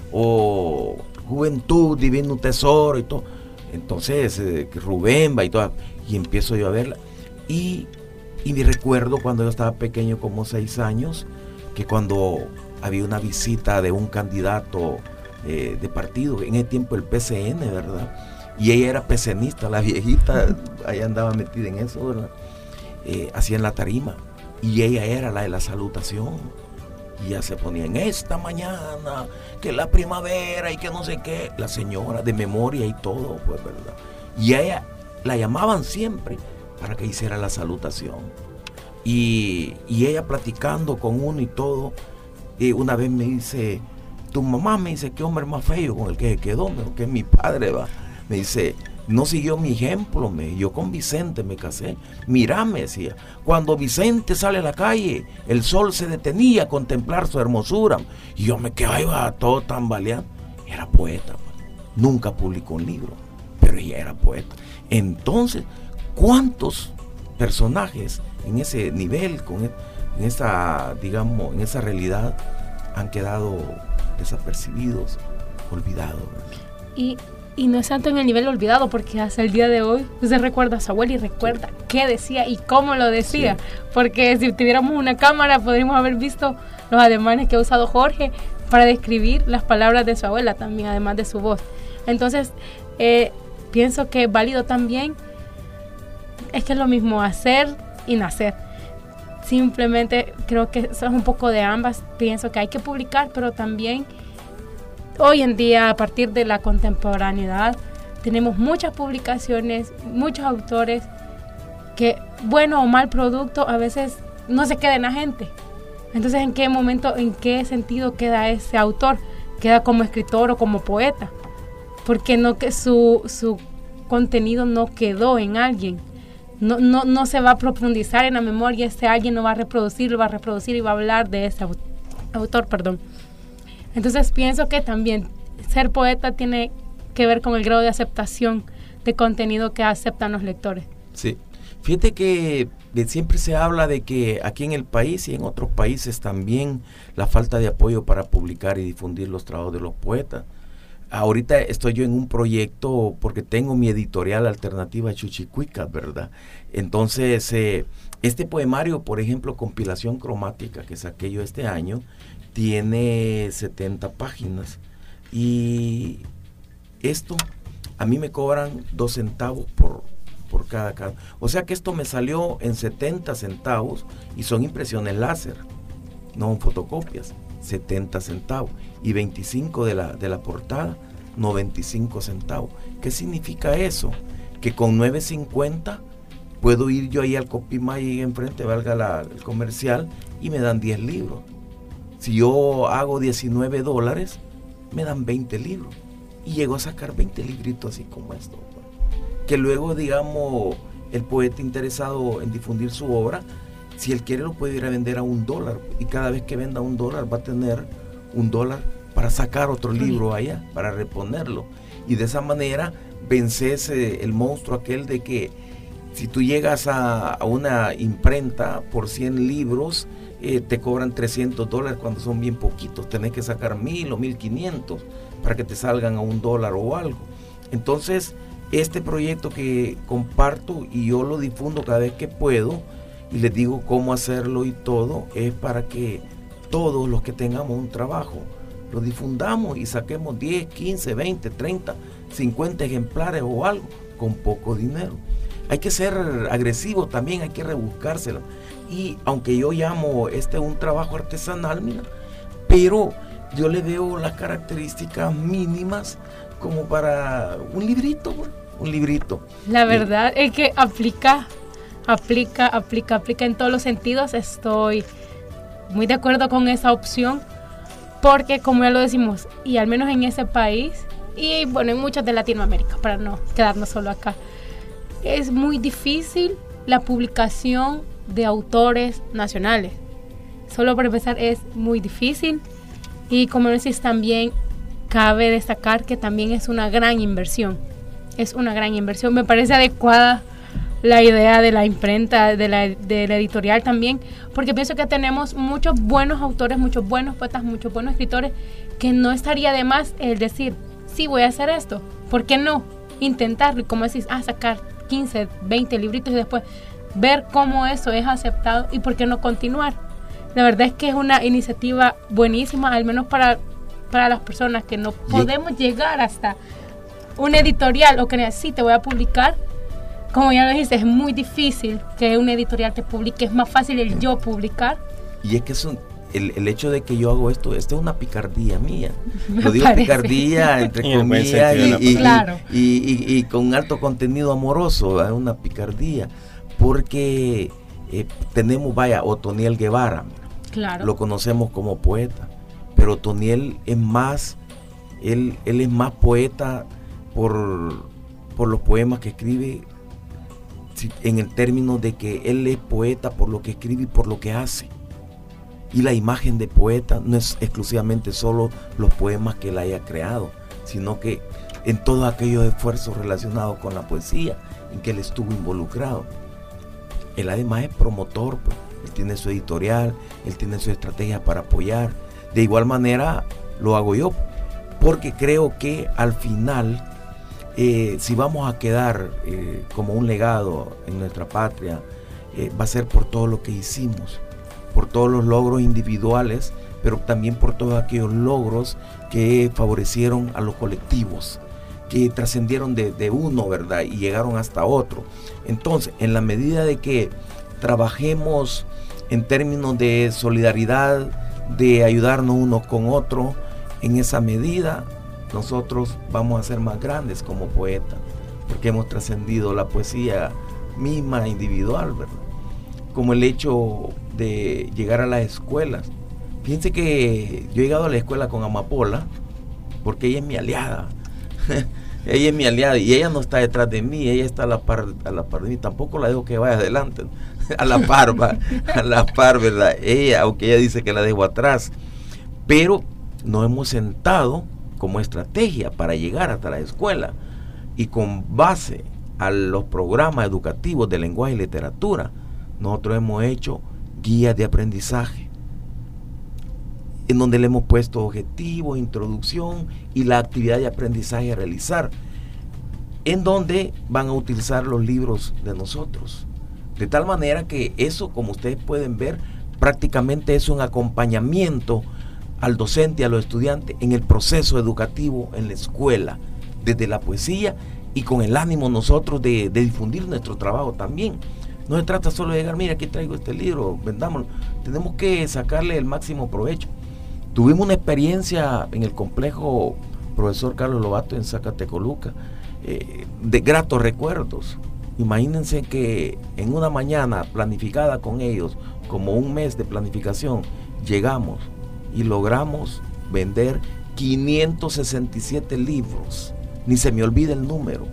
o juventud, divino tesoro y todo. Entonces, Rubén y todo. Y empiezo yo a verla. Y me recuerdo cuando yo estaba pequeño, como 6 años, que cuando había una visita de un candidato de partido, en ese tiempo el PCN, ¿verdad? Y ella era pecenista, la viejita, ahí andaba metida en eso, ¿verdad? Hacía en la tarima. Y ella era la de la salutación. Y ya se ponía en esta mañana, que la primavera y que no sé qué. La señora de memoria y todo, pues, ¿verdad? Y a ella la llamaban siempre para que hiciera la salutación. Y ella platicando con uno y todo, una vez me dice, tu mamá me dice, qué hombre más feo con el que se quedó, que es mi padre, va. Me dice, no siguió mi ejemplo, yo con Vicente me casé. Mirá, me decía, cuando Vicente sale a la calle, el sol se detenía a contemplar su hermosura. Y yo me quedaba todo tambaleando. Era poeta, nunca publicó un libro, pero ella era poeta. Entonces, ¿cuántos personajes en ese nivel, en esa realidad, han quedado desapercibidos, olvidados? Y no es tanto en el nivel olvidado, porque hasta el día de hoy usted recuerda a su abuela y recuerda qué decía y cómo lo decía. Sí. Porque si tuviéramos una cámara podríamos haber visto los ademanes que ha usado Jorge para describir las palabras de su abuela también, además de su voz. Entonces, pienso que es válido también, es que es lo mismo hacer y nacer. Simplemente creo que eso es un poco de ambas. Pienso que hay que publicar, pero también hoy en día, a partir de la contemporaneidad, tenemos muchas publicaciones, muchos autores que, bueno o mal producto, a veces no se queda en la gente. Entonces, ¿en qué momento, en qué sentido queda ese autor? ¿Queda como escritor o como poeta? Porque no, que su contenido no quedó en alguien. No se va a profundizar en la memoria. Ese alguien no va a reproducir y va a hablar de ese autor, perdón. Entonces pienso que también ser poeta tiene que ver con el grado de aceptación de contenido que aceptan los lectores. Sí, fíjate que siempre se habla de que aquí en el país y en otros países también la falta de apoyo para publicar y difundir los trabajos de los poetas. Ahorita estoy yo en un proyecto porque tengo mi editorial Alternativa Chuchicuicas, ¿verdad? Entonces, este poemario, por ejemplo, Compilación Cromática, que saqué yo este año, tiene 70 páginas y esto a mí me cobran 2 centavos por cada. O sea que esto me salió en 70 centavos y son impresiones láser, no fotocopias, 70 centavos y 25 de la portada, 95 centavos. ¿Qué significa eso? Que con 9.50 puedo ir yo ahí al Copimay enfrente, valga el comercial, y me dan 10 libros. Si yo hago $19, me dan 20 libros. Y llego a sacar 20 libritos así como esto. Que luego, digamos, el poeta interesado en difundir su obra, si él quiere lo puede ir a vender a $1. Y cada vez que venda $1 va a tener $1 para sacar otro libro allá, para reponerlo. Y de esa manera vences el monstruo aquel de que si tú llegas a una imprenta por 100 libros, te cobran $300 cuando son bien poquitos. Tenés que sacar 1,000 o 1,500 para que te salgan a $1 o algo. Entonces, este proyecto que comparto y yo lo difundo cada vez que puedo y les digo cómo hacerlo y todo, es para que todos los que tengamos un trabajo lo difundamos y saquemos 10, 15, 20, 30, 50 ejemplares o algo con poco dinero. Hay que ser agresivo también, hay que rebuscársela. Y aunque yo llamo un trabajo artesanal, mira, pero yo le veo las características mínimas como para un librito, bueno, un librito. La verdad es que aplica en todos los sentidos. Estoy muy de acuerdo con esa opción, porque como ya lo decimos, y al menos en ese país, y bueno, en muchos de Latinoamérica, para no quedarnos solo acá, es muy difícil la publicación de autores nacionales. Solo para empezar es muy difícil, y como decís, también cabe destacar que también es una gran inversión. Me parece adecuada la idea de la imprenta, de la editorial también, porque pienso que tenemos muchos buenos autores, muchos buenos poetas, muchos buenos escritores, que no estaría de más el decir, sí, voy a hacer esto, ¿por qué no? Intentarlo, y como decís, sacar 15, 20 libritos y después ver cómo eso es aceptado y por qué no continuar. La verdad es que es una iniciativa buenísima, al menos para las personas que no podemos llegar hasta una editorial o que sí, te voy a publicar. Como ya lo dijiste, es muy difícil que una editorial te publique, es más fácil el yo publicar. Y es que el hecho de que yo hago esto es una picardía mía. Lo digo picardía entre comillas y con alto contenido amoroso, es una picardía. Porque tenemos, Otoniel Guevara, claro, lo conocemos como poeta, pero Otoniel es más, él es más poeta por los poemas que escribe, en el término de que él es poeta por lo que escribe y por lo que hace. Y la imagen de poeta no es exclusivamente solo los poemas que él haya creado, sino que en todos aquellos esfuerzos relacionados con la poesía en que él estuvo involucrado. Él además es promotor, pues. Él tiene su editorial, él tiene su estrategia para apoyar. De igual manera lo hago yo, porque creo que al final, si vamos a quedar como un legado en nuestra patria, va a ser por todo lo que hicimos, por todos los logros individuales, pero también por todos aquellos logros que favorecieron a los colectivos, que trascendieron de uno, ¿verdad? Y llegaron hasta otro. Entonces, en la medida de que trabajemos en términos de solidaridad, de ayudarnos unos con otros, en esa medida nosotros vamos a ser más grandes como poetas, porque hemos trascendido la poesía misma individual, ¿verdad? Como el hecho de llegar a las escuelas. Fíjense que yo he llegado a la escuela con Amapola, porque ella es mi aliada. Ella es mi aliada y ella no está detrás de mí, ella está a la par de mí. Tampoco la dejo que vaya adelante, a la par, ¿verdad? Ella, aunque ella dice que la dejo atrás, pero nos hemos sentado como estrategia para llegar hasta la escuela, y con base a los programas educativos de lenguaje y literatura, nosotros hemos hecho guías de aprendizaje, en donde le hemos puesto objetivos, introducción y la actividad de aprendizaje a realizar, en donde van a utilizar los libros de nosotros. De tal manera que eso, como ustedes pueden ver, prácticamente es un acompañamiento al docente y a los estudiantes en el proceso educativo en la escuela, desde la poesía, y con el ánimo nosotros de difundir nuestro trabajo también. No se trata solo de llegar, mira, aquí traigo este libro, vendámoslo. Tenemos que sacarle el máximo provecho. Tuvimos una experiencia en el complejo Profesor Carlos Lobato en Zacatecoluca, de gratos recuerdos. Imagínense que en una mañana planificada con ellos, como un mes de planificación, llegamos y logramos vender 567 libros. Ni se me olvida el número,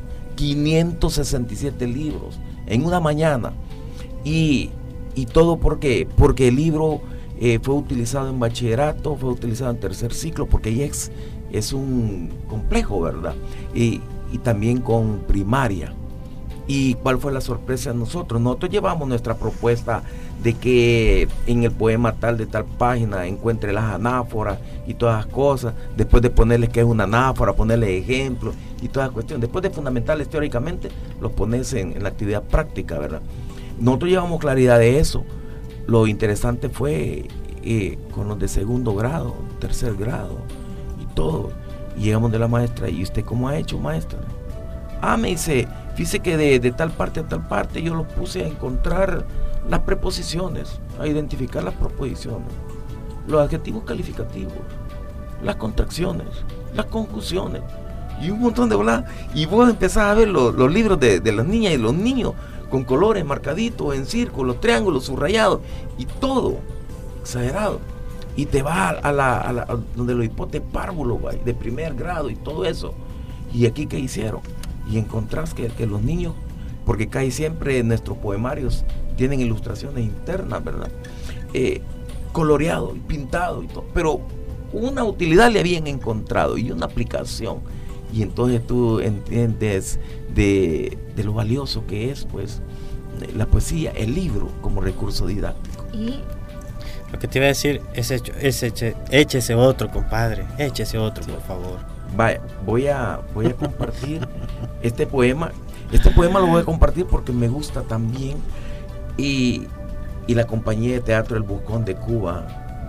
567 libros en una mañana. Y todo porque el libro fue utilizado en bachillerato, fue utilizado en tercer ciclo, porque ya es un complejo, ¿verdad? Y también con primaria. ¿Y cuál fue la sorpresa de nosotros? Nosotros llevamos nuestra propuesta de que en el poema tal de tal página encuentre las anáforas y todas las cosas, después de ponerle que es una anáfora, ponerle ejemplos y todas las cuestiones, después de fundamentarles teóricamente, los pones en la actividad práctica, ¿verdad? Nosotros llevamos claridad de eso. Lo interesante fue con los de segundo grado, tercer grado y todo. Y llegamos de la maestra, ¿y usted cómo ha hecho, maestra? Me dice, fíjese que de tal parte a tal parte yo lo puse a encontrar las preposiciones, a identificar las proposiciones, los adjetivos calificativos, las contracciones, las conjunciones y un montón de bolas. Y vos empezás a ver los libros de las niñas y los niños con colores marcaditos en círculos, triángulos, subrayados y todo exagerado. Y te vas a donde los hipotes párvulos de primer grado y todo eso. Y aquí, ¿qué hicieron? Y encontrás que los niños, porque casi siempre nuestros poemarios tienen ilustraciones internas, ¿verdad? Coloreado y pintado y todo, pero una utilidad le habían encontrado y una aplicación. Y entonces tú entiendes de lo valioso que es, pues, la poesía, el libro como recurso didáctico. Y lo que te iba a decir es échese otro, compadre, échese otro, por favor. Vaya, voy a compartir este poema. Este poema lo voy a compartir porque me gusta también. Y la compañía de teatro El Buscón de Cuba,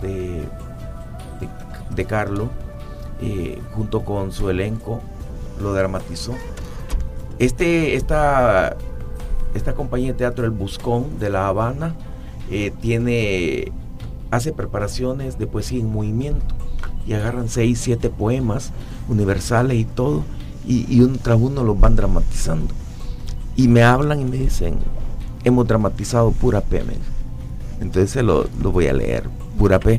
de Carlos, junto con su elenco, lo dramatizó. Esta compañía de teatro El Buscón de La Habana hace preparaciones de poesía en movimiento y agarran 6, 7 poemas universales y todo, y uno tras uno los van dramatizando. Y me hablan y me dicen, hemos dramatizado Pura P. Entonces lo voy a leer. Pura P.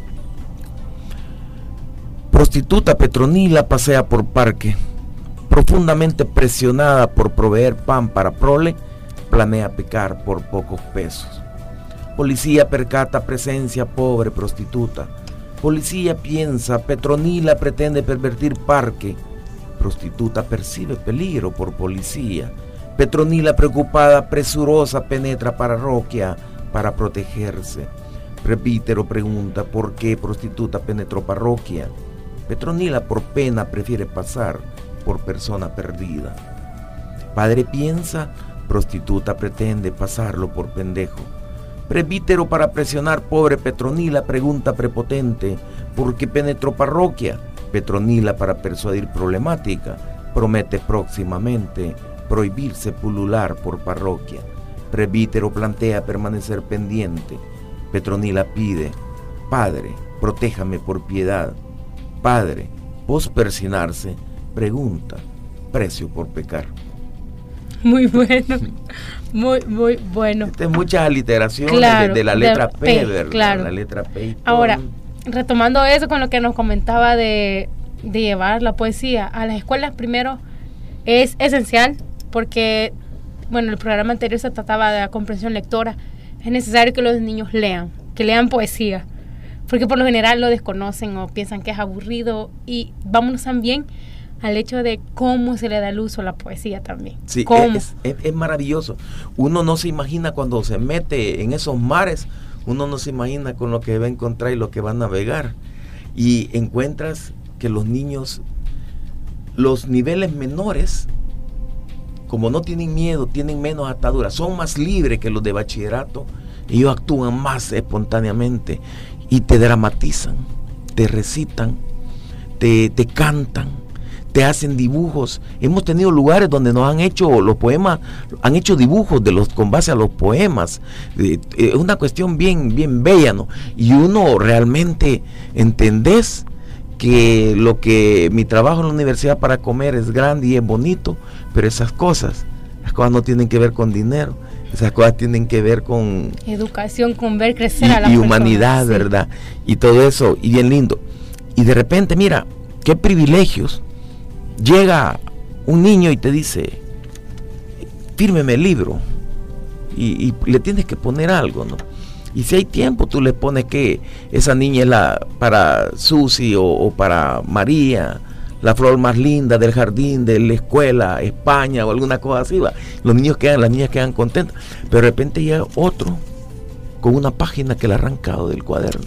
Prostituta Petronila pasea por parque, profundamente presionada por proveer pan para prole, planea pecar por pocos pesos. Policía percata presencia pobre prostituta. Policía piensa, Petronila pretende pervertir parque. Prostituta percibe peligro por policía. Petronila preocupada, presurosa, penetra parroquia para protegerse. Presbítero pregunta por qué prostituta penetró parroquia. Petronila por pena prefiere pasar por persona perdida. Padre piensa, prostituta pretende pasarlo por pendejo. Presbítero para presionar pobre Petronila pregunta prepotente, ¿por qué penetró parroquia? Petronila para persuadir problemática promete próximamente prohibirse pulular por parroquia. Presbítero plantea permanecer pendiente. Petronila pide, Padre, protéjame por piedad. Padre, pos persinarse, pregunta, precio por pecar. muy bueno, muy bueno. Muchas aliteraciones, claro, de la letra P, ¿verdad? Claro. La letra P. Ahora, retomando eso con lo que nos comentaba de llevar la poesía a las escuelas, primero es esencial porque, bueno, el programa anterior se trataba de la comprensión lectora. Es necesario que los niños lean, que lean poesía, porque por lo general lo desconocen o piensan que es aburrido. Y vámonos también al hecho de cómo se le da el uso a la poesía también. Sí, es maravilloso. Uno no se imagina cuando se mete en esos mares, uno no se imagina con lo que va a encontrar y lo que va a navegar. Y encuentras que los niños, los niveles menores, como no tienen miedo, tienen menos ataduras, son más libres que los de bachillerato, ellos actúan más espontáneamente y te dramatizan, te recitan, te cantan, te hacen dibujos. Hemos tenido lugares donde nos han hecho los poemas, han hecho dibujos con base a los poemas. Es una cuestión bien bella, ¿no? Y uno realmente entendés que mi trabajo en la universidad para comer es grande y es bonito, pero las cosas no tienen que ver con dinero, esas cosas tienen que ver con educación, con ver crecer a la persona. Y humanidad, sí. ¿Verdad? Y todo eso, y bien lindo. Y de repente, mira, qué privilegios. Llega un niño y te dice, fírmeme el libro, y le tienes que poner algo, ¿no? Y si hay tiempo, tú le pones que esa niña es para Susi o para María, la flor más linda del jardín, de la escuela, España o alguna cosa así, ¿va? Las niñas quedan contentas, pero de repente llega otro con una página que le ha arrancado del cuaderno.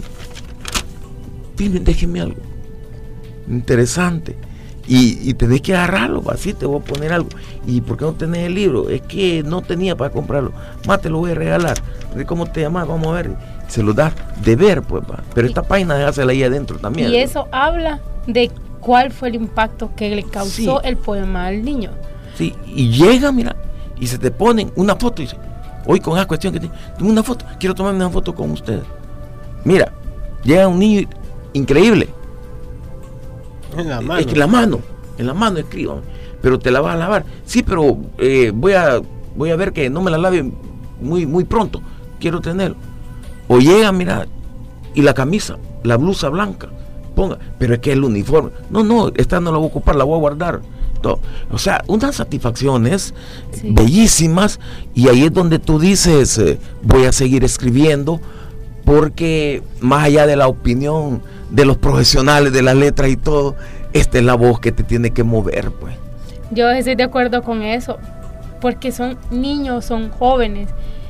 Déjeme algo interesante y tenés que agarrarlo, así te voy a poner algo. ¿Y por qué no tenés el libro? Es que no tenía para comprarlo. Más te lo voy a regalar. ¿Cómo te llamas? Vamos a ver. Se lo das de ver, pues, va. Pero esta página déjasela ahí adentro también. Y eso habla de cuál fue el impacto que le causó el poema al niño. Sí, y llega, mira, y se te ponen una foto y dice, hoy con esa cuestión que tengo una foto, quiero tomarme una foto con ustedes. Mira, llega un niño increíble. En la mano. Es que en la mano escriban, pero te la vas a lavar. Sí, pero voy a ver que no me la lave muy pronto. Quiero tenerlo. O llega, mira, y la camisa, la blusa blanca, ponga, pero es que el uniforme. No, esta no la voy a ocupar, la voy a guardar. Todo. O sea, unas satisfacciones bellísimas, y ahí es donde tú dices, voy a seguir escribiendo, porque más allá de la opinión de los profesionales de las letras y todo, esta es la voz que te tiene que mover, pues. Yo estoy de acuerdo con eso, porque son niños, son jóvenes,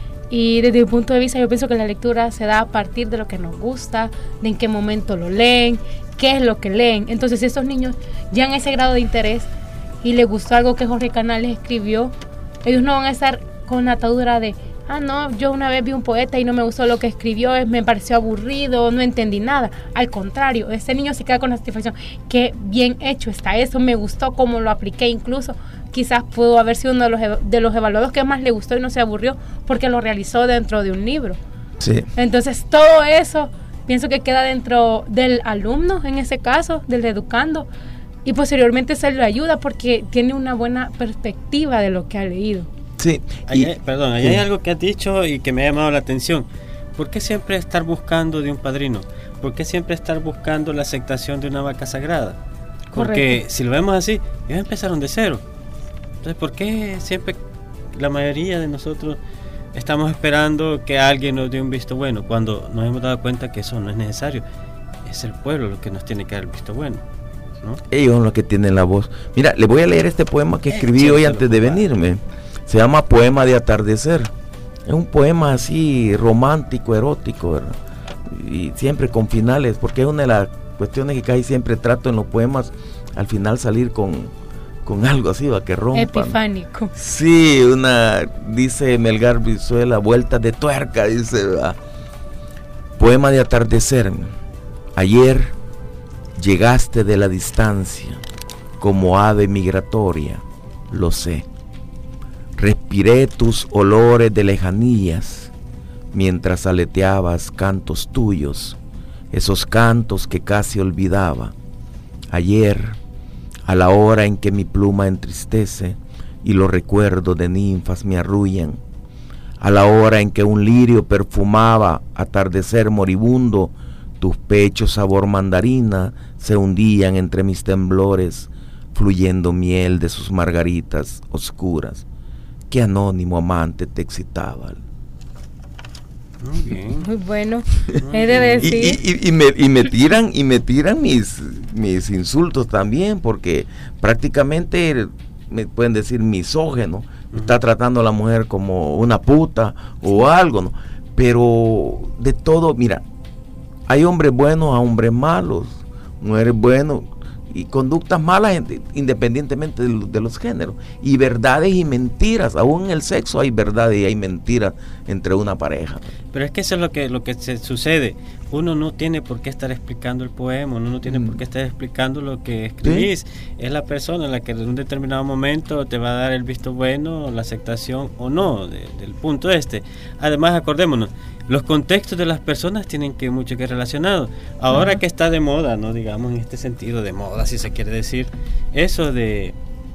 y desde mi punto de vista yo pienso que la lectura se da a partir de lo que nos gusta, de en qué momento lo leen, qué es lo que leen. Entonces, si estos niños ya en ese grado de interés y les gustó algo que Jorge Canales escribió, ellos no van a estar con la atadura de no, yo una vez vi un poeta y no me gustó lo que escribió, me pareció aburrido, no entendí nada. Al contrario, ese niño se queda con la satisfacción, qué bien hecho está eso, me gustó cómo lo apliqué, incluso quizás pudo haber sido uno de los evaluados que más le gustó y no se aburrió porque lo realizó dentro de un libro. Sí. Entonces todo eso pienso que queda dentro del alumno, en ese caso, del educando, y posteriormente se le ayuda porque tiene una buena perspectiva de lo que ha leído. Sí. Ahí hay algo que has dicho y que me ha llamado la atención. ¿Por qué siempre estar buscando de un padrino? ¿Por qué siempre estar buscando la aceptación de una vaca sagrada? Porque correcto, si lo vemos así, ellos empezaron de cero. Entonces, ¿por qué siempre la mayoría de nosotros estamos esperando que alguien nos dé un visto bueno cuando nos hemos dado cuenta que eso no es necesario? Es el pueblo lo que nos tiene que dar el visto bueno, ¿no? Ellos son los que tienen la voz. Mira, le voy a leer este poema que escribí hoy antes de venirme. Se llama Poema de Atardecer. Es un poema así romántico, erótico, ¿verdad? Y siempre con finales, porque es una de las cuestiones que casi siempre trato en los poemas, al final salir con algo así, ¿va? Que rompan. Epifánico. Sí, dice Melgar Brizuela, vueltas de tuerca, dice, ¿verdad? Poema de Atardecer. Ayer llegaste de la distancia, como ave migratoria, lo sé. Respiré tus olores de lejanías, mientras aleteabas cantos tuyos, esos cantos que casi olvidaba. Ayer, a la hora en que mi pluma entristece y los recuerdos de ninfas me arrullan, a la hora en que un lirio perfumaba atardecer moribundo, tus pechos sabor mandarina se hundían entre mis temblores, fluyendo miel de sus margaritas oscuras. Qué anónimo amante te excitaba. Muy bien. Muy bueno. He de decir. Y me tiran mis insultos también, porque prácticamente me pueden decir misógeno. Está tratando a la mujer como una puta o algo, ¿no? Pero de todo, mira, hay hombres buenos a hombres malos, mujeres buenas y conductas malas independientemente de los géneros, y verdades y mentiras. Aún en el sexo hay verdades y hay mentiras entre una pareja. Pero es que eso es lo que se sucede. Uno no tiene por qué estar explicando el poema, uno no tiene por qué estar explicando lo que escribís. ¿Sí? Es la persona la que en un determinado momento te va a dar el visto bueno, la aceptación o no del punto este. Además, acordémonos, los contextos de las personas tienen mucho que relacionado. Ahora que está de moda, no digamos en este sentido de moda, si se quiere decir, eso de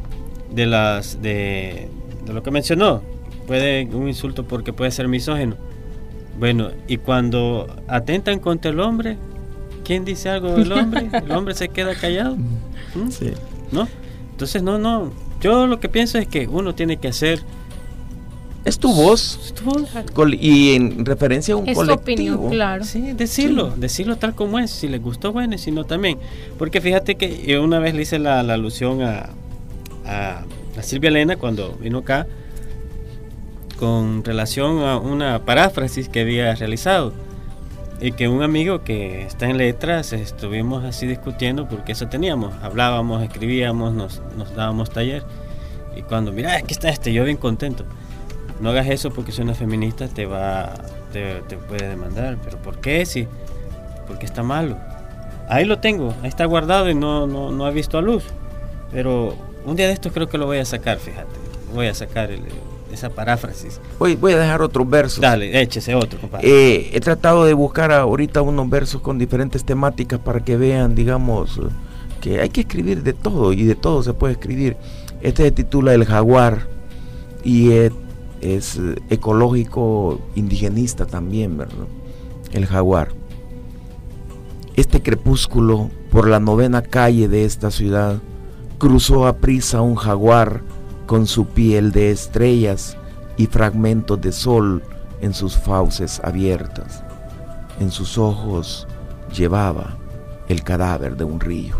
lo que mencionó, un insulto porque puede ser misógino. Bueno, y cuando atentan contra el hombre, ¿quién dice algo del hombre? ¿El hombre se queda callado? Sí. ¿No? Entonces, no. Yo lo que pienso es que uno tiene que hacer Es tu voz. Es tu voz. Y en referencia a un es colectivo. su opinión, claro. Sí, decirlo tal como es. Si les gustó, bueno, y si no, también. Porque fíjate que yo una vez le hice la alusión a Silvia Elena cuando vino acá con relación a una paráfrasis que había realizado. Y que un amigo que está en letras estuvimos así discutiendo porque eso teníamos. Hablábamos, escribíamos, nos dábamos taller. Y cuando, mira, aquí está yo bien contento. No hagas eso porque si una feminista te puede demandar. ¿Pero por qué? Sí, porque está malo. Ahí lo tengo, ahí está guardado y no ha visto a luz. Pero un día de estos creo que lo voy a sacar, fíjate. Voy a sacar esa paráfrasis. Voy a dejar otros versos. Dale, échese otro, compadre. He tratado de buscar ahorita unos versos con diferentes temáticas para que vean, digamos, que hay que escribir de todo y de todo se puede escribir. Este se titula El Jaguar y es ecológico indigenista también, ¿verdad? El Jaguar. Este crepúsculo por la 9ª calle de esta ciudad cruzó a prisa un jaguar con su piel de estrellas y fragmentos de sol en sus fauces abiertas. En sus ojos llevaba el cadáver de un río.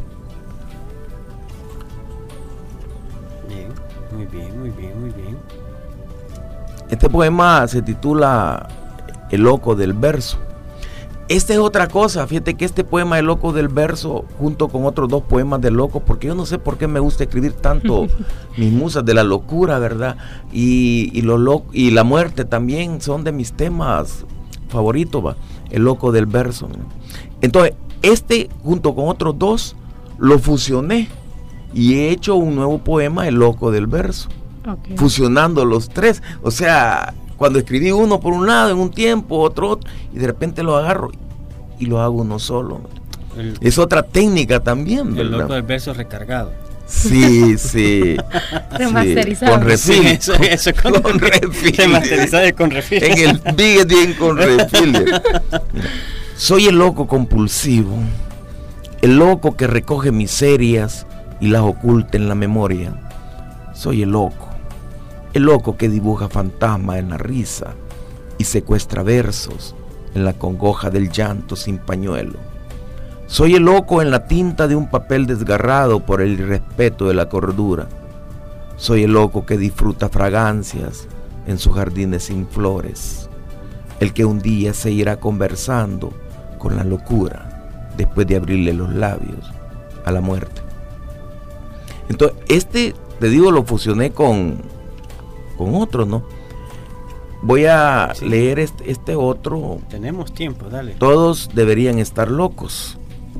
Muy bien. Este poema se titula El loco del verso. Esta es otra cosa, fíjate que este poema El loco del verso, junto con otros 2 poemas de loco, porque yo no sé por qué me gusta escribir tanto mis musas de la locura, ¿verdad? Y la muerte también son de mis temas favoritos, ¿va? El loco del verso, ¿no? Entonces, este junto con otros 2 lo fusioné y he hecho un nuevo poema, El loco del verso, fusionando los 3, o sea, cuando escribí uno por un lado en un tiempo, otro, y de repente lo agarro y lo hago uno solo. Es otra técnica también, ¿verdad? El loco del verso recargado. Sí. Remasterizado. Con refil. Sí, eso con refil. Remasterizado y con refil. En el Big bien con refil. Soy el loco compulsivo, el loco que recoge miserias y las oculta en la memoria. Soy el loco que dibuja fantasmas en la risa y secuestra versos en la congoja del llanto sin pañuelo. Soy el loco en la tinta de un papel desgarrado por el irrespeto de la cordura. Soy el loco que disfruta fragancias en sus jardines sin flores. El que un día se irá conversando con la locura después de abrirle los labios a la muerte. Entonces, te digo, lo fusioné con otro, ¿no? Voy a leer este otro. Tenemos tiempo, dale. Todos deberían estar locos.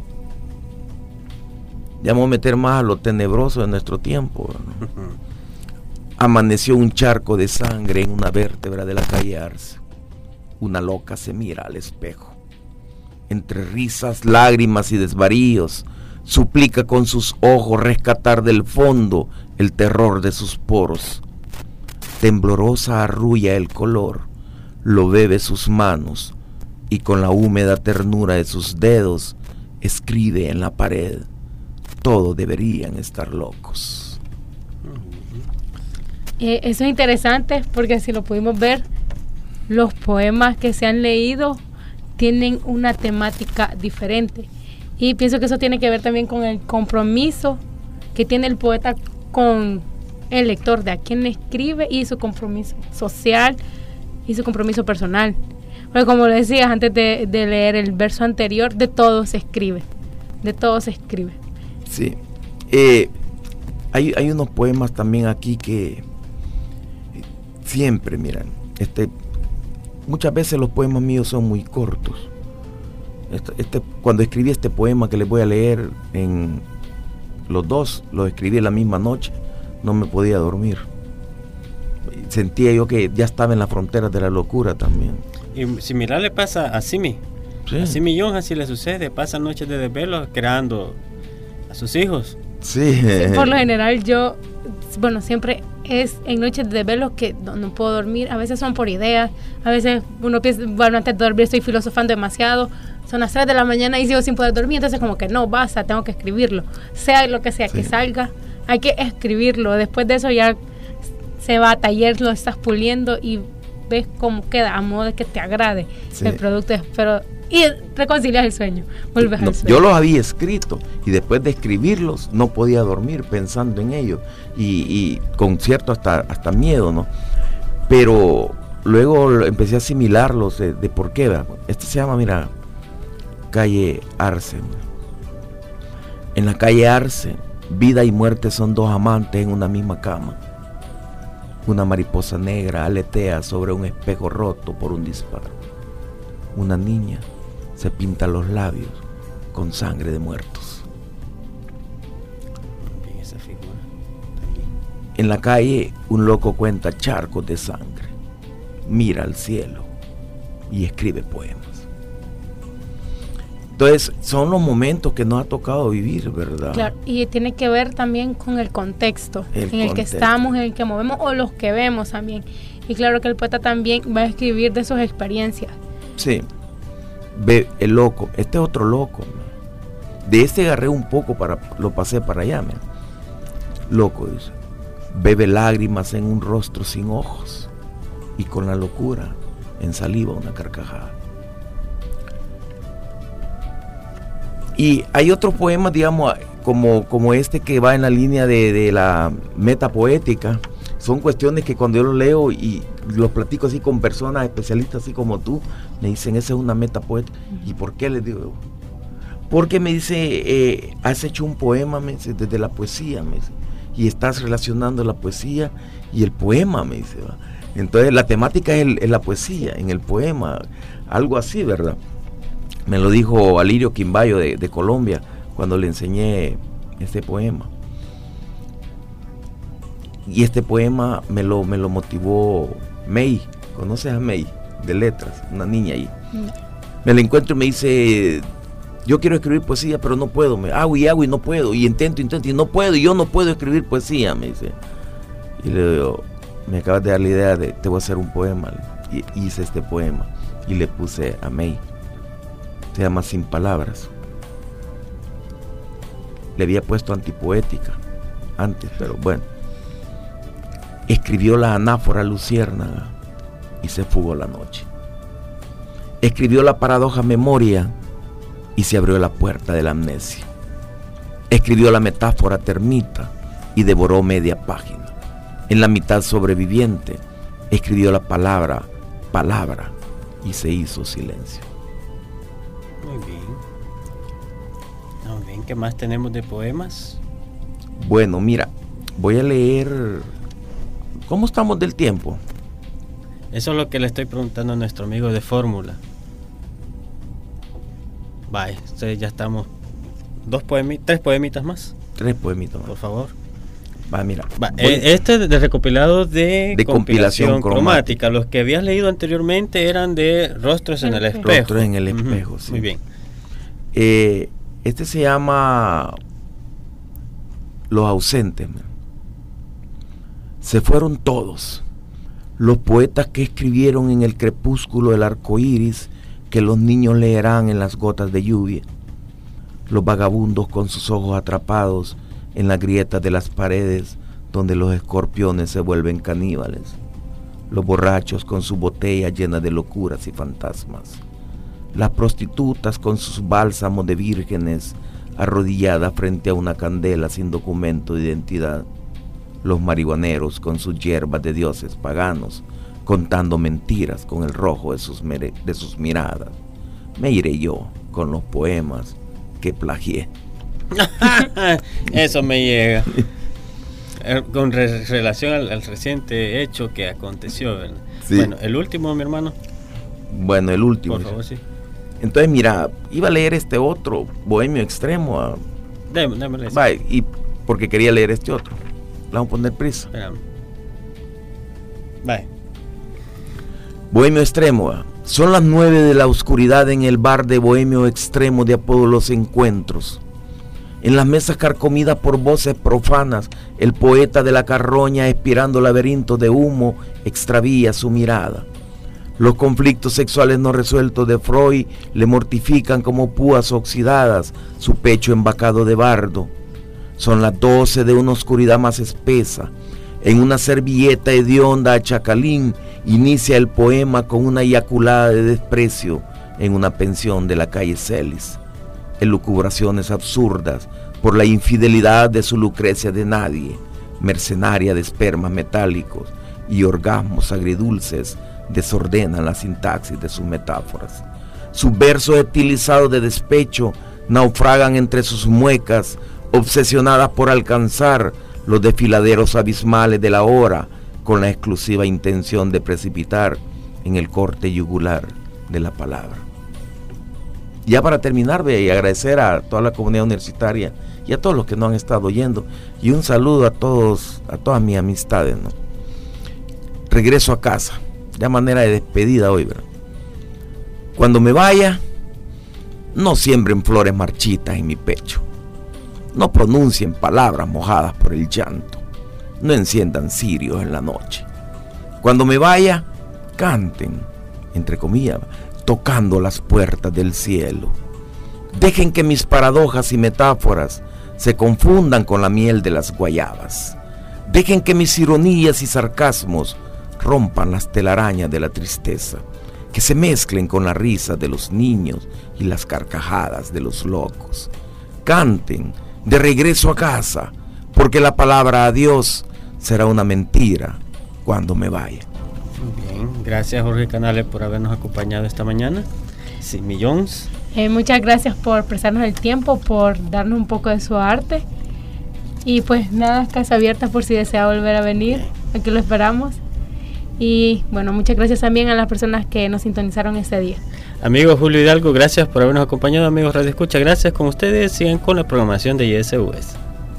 Ya vamos a meter más a lo tenebroso de nuestro tiempo, ¿no? Amaneció un charco de sangre en una vértebra de la calle Arce. Una loca se mira al espejo. Entre risas, lágrimas y desvaríos, suplica con sus ojos rescatar del fondo el terror de sus poros. Temblorosa arrulla el color, lo bebe sus manos y con la húmeda ternura de sus dedos escribe en la pared: todos deberían estar locos. Eso es interesante porque si lo pudimos ver, los poemas que se han leído tienen una temática diferente y pienso que eso tiene que ver también con el compromiso que tiene el poeta con el lector, de a quien le escribe, y su compromiso social y su compromiso personal. Porque como lo decías antes de leer el verso anterior, de todo se escribe. Sí. Hay unos poemas también aquí que siempre, miran, muchas veces los poemas míos son muy cortos. Cuando escribí este poema que les voy a leer, en los 2 los escribí en la misma noche. No me podía dormir. Sentía yo que ya estaba en las fronteras de la locura también. Y similar le pasa a Simi. Sí. A Simi Young así le sucede. Pasa noches de desvelo creando a sus hijos. Sí. Por lo general yo, siempre es en noches de desvelo que no puedo dormir. A veces son por ideas. A veces uno piensa, antes de dormir estoy filosofando demasiado. Son las 3 de la mañana y sigo sin poder dormir. Entonces como que no, basta, tengo que escribirlo. Sea lo que sea que salga, hay que escribirlo. Después de eso ya se va a taller, lo estás puliendo y ves cómo queda a modo de que te agrade el producto, pero y reconcilias el sueño, vuelves al sueño. Yo los había escrito y después de escribirlos no podía dormir pensando en ellos y con cierto hasta miedo, ¿no? Pero luego empecé a asimilarlos de por qué, ¿verdad? Este se llama, mira, Calle Arce. En la calle Arce, vida y muerte son dos amantes en una misma cama. Una mariposa negra aletea sobre un espejo roto por un disparo. Una niña se pinta los labios con sangre de muertos. Esa figura. En la calle, un loco cuenta charcos de sangre, mira al cielo y escribe poemas. Entonces, son los momentos que nos ha tocado vivir, ¿verdad? Claro, y tiene que ver también con el contexto en el que estamos, en el que movemos o los que vemos también. Y claro que el poeta también va a escribir de sus experiencias. Sí. Ve el loco, este es otro loco, ¿no? De este agarré un poco, lo pasé para allá, ¿no? Loco, dice, bebe lágrimas en un rostro sin ojos y con la locura en saliva una carcajada. Y hay otros poemas, digamos, como este que va en la línea de la metapoética. Son cuestiones que cuando yo los leo y los platico así con personas especialistas así como tú, me dicen, esa es una metapoética. ¿Y por qué? Les digo, porque me dice, has hecho un poema, me dice, desde la poesía, me dice, y estás relacionando la poesía y el poema, me dice, ¿va? Entonces la temática es la poesía, en el poema, algo así, ¿verdad? Me lo dijo Alirio Quimbayo de Colombia cuando le enseñé este poema. Y este poema me lo motivó May. ¿Conoces a May? De letras, una niña ahí. Me la encuentro y me dice, yo quiero escribir poesía, pero no puedo. Hago y no puedo. Y intento y no puedo. Y yo no puedo escribir poesía, me dice. Y le digo, me acabas de dar la idea de, te voy a hacer un poema. Y hice este poema. Y le puse a May. Se llama Sin Palabras. Le había puesto antipoética antes, pero bueno. Escribió la anáfora luciérnaga y se fugó la noche. Escribió la paradoja memoria y se abrió la puerta de la amnesia. Escribió la metáfora termita y devoró media página. En la mitad sobreviviente escribió la palabra y se hizo silencio. Muy bien. Muy bien, ¿qué más tenemos de poemas? Bueno, mira, voy a leer. ¿Cómo estamos del tiempo? Eso es lo que le estoy preguntando a nuestro amigo de Fórmula. Vaya, ya estamos. ¿Tres poemitas más? 3 poemitas más. Por favor. Va, mira. Este es de recopilado de compilación cromática. Los que habías leído anteriormente eran de Rostros en el espejo. Rostros en el espejo, sí. Muy bien. Este se llama Los ausentes. Se fueron todos, los poetas que escribieron en el crepúsculo del arco iris que los niños leerán en las gotas de lluvia, los vagabundos con sus ojos atrapados en las grietas de las paredes donde los escorpiones se vuelven caníbales, los borrachos con sus botellas llenas de locuras y fantasmas, las prostitutas con sus bálsamos de vírgenes arrodilladas frente a una candela sin documento de identidad, los marihuaneros con sus hierbas de dioses paganos, contando mentiras con el rojo de sus miradas. Me iré yo con los poemas que plagié. Eso me llega. Con relación al reciente hecho que aconteció, ¿verdad? Sí. Bueno, el último, mi hermano. Bueno, el último. Por favor, sí. Entonces, mira, iba a leer este otro, Bohemio Extremo. Démosle eso. Bye, y porque quería leer este otro. Le vamos a poner prisa. Espérame. Bye. Bohemio Extremo. Son las 9 de la oscuridad en el bar de Bohemio Extremo de Apodo Los Encuentros. En las mesas carcomidas por voces profanas, el poeta de la carroña, expirando laberintos de humo, extravía su mirada. Los conflictos sexuales no resueltos de Freud le mortifican como púas oxidadas su pecho embacado de bardo. Son las 12 de una oscuridad más espesa. En una servilleta hedionda a Chacalín inicia el poema con una eyaculada de desprecio en una pensión de la calle Celis. Elucubraciones absurdas por la infidelidad de su Lucrecia de nadie, mercenaria de espermas metálicos y orgasmos agridulces, desordenan la sintaxis de sus metáforas. Sus versos estilizados de despecho naufragan entre sus muecas, obsesionadas por alcanzar los desfiladeros abismales de la hora, con la exclusiva intención de precipitar en el corte yugular de la palabra. Ya para terminar, y agradecer a toda la comunidad universitaria y a todos los que nos han estado oyendo, y un saludo a todas mis amistades, ¿no? Regreso a casa, de manera de despedida hoy, ¿verdad? Cuando me vaya, no siembren flores marchitas en mi pecho, no pronuncien palabras mojadas por el llanto, no enciendan cirios en la noche. Cuando me vaya, canten, entre comillas, tocando las puertas del cielo. Dejen que mis paradojas y metáforas se confundan con la miel de las guayabas. Dejen que mis ironías y sarcasmos rompan las telarañas de la tristeza, que se mezclen con la risa de los niños y las carcajadas de los locos. Canten de regreso a casa, porque la palabra adiós será una mentira cuando me vaya. Bien, gracias Jorge Canales por habernos acompañado esta mañana. Sí, Millones. Muchas gracias por prestarnos el tiempo, por darnos un poco de su arte. Y pues nada, casa abierta por si desea volver a venir. Aquí lo esperamos. Y bueno, muchas gracias también a las personas que nos sintonizaron este día. Amigo Julio Hidalgo, gracias por habernos acompañado. Amigos Radio Escucha, gracias. Con ustedes sigan con la programación de YSUS.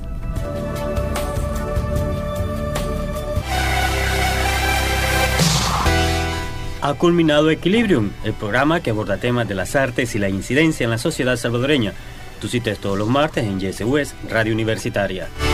Ha culminado Equilibrium, el programa que aborda temas de las artes y la incidencia en la sociedad salvadoreña. Tu cita es todos los martes en YSUS Radio Universitaria.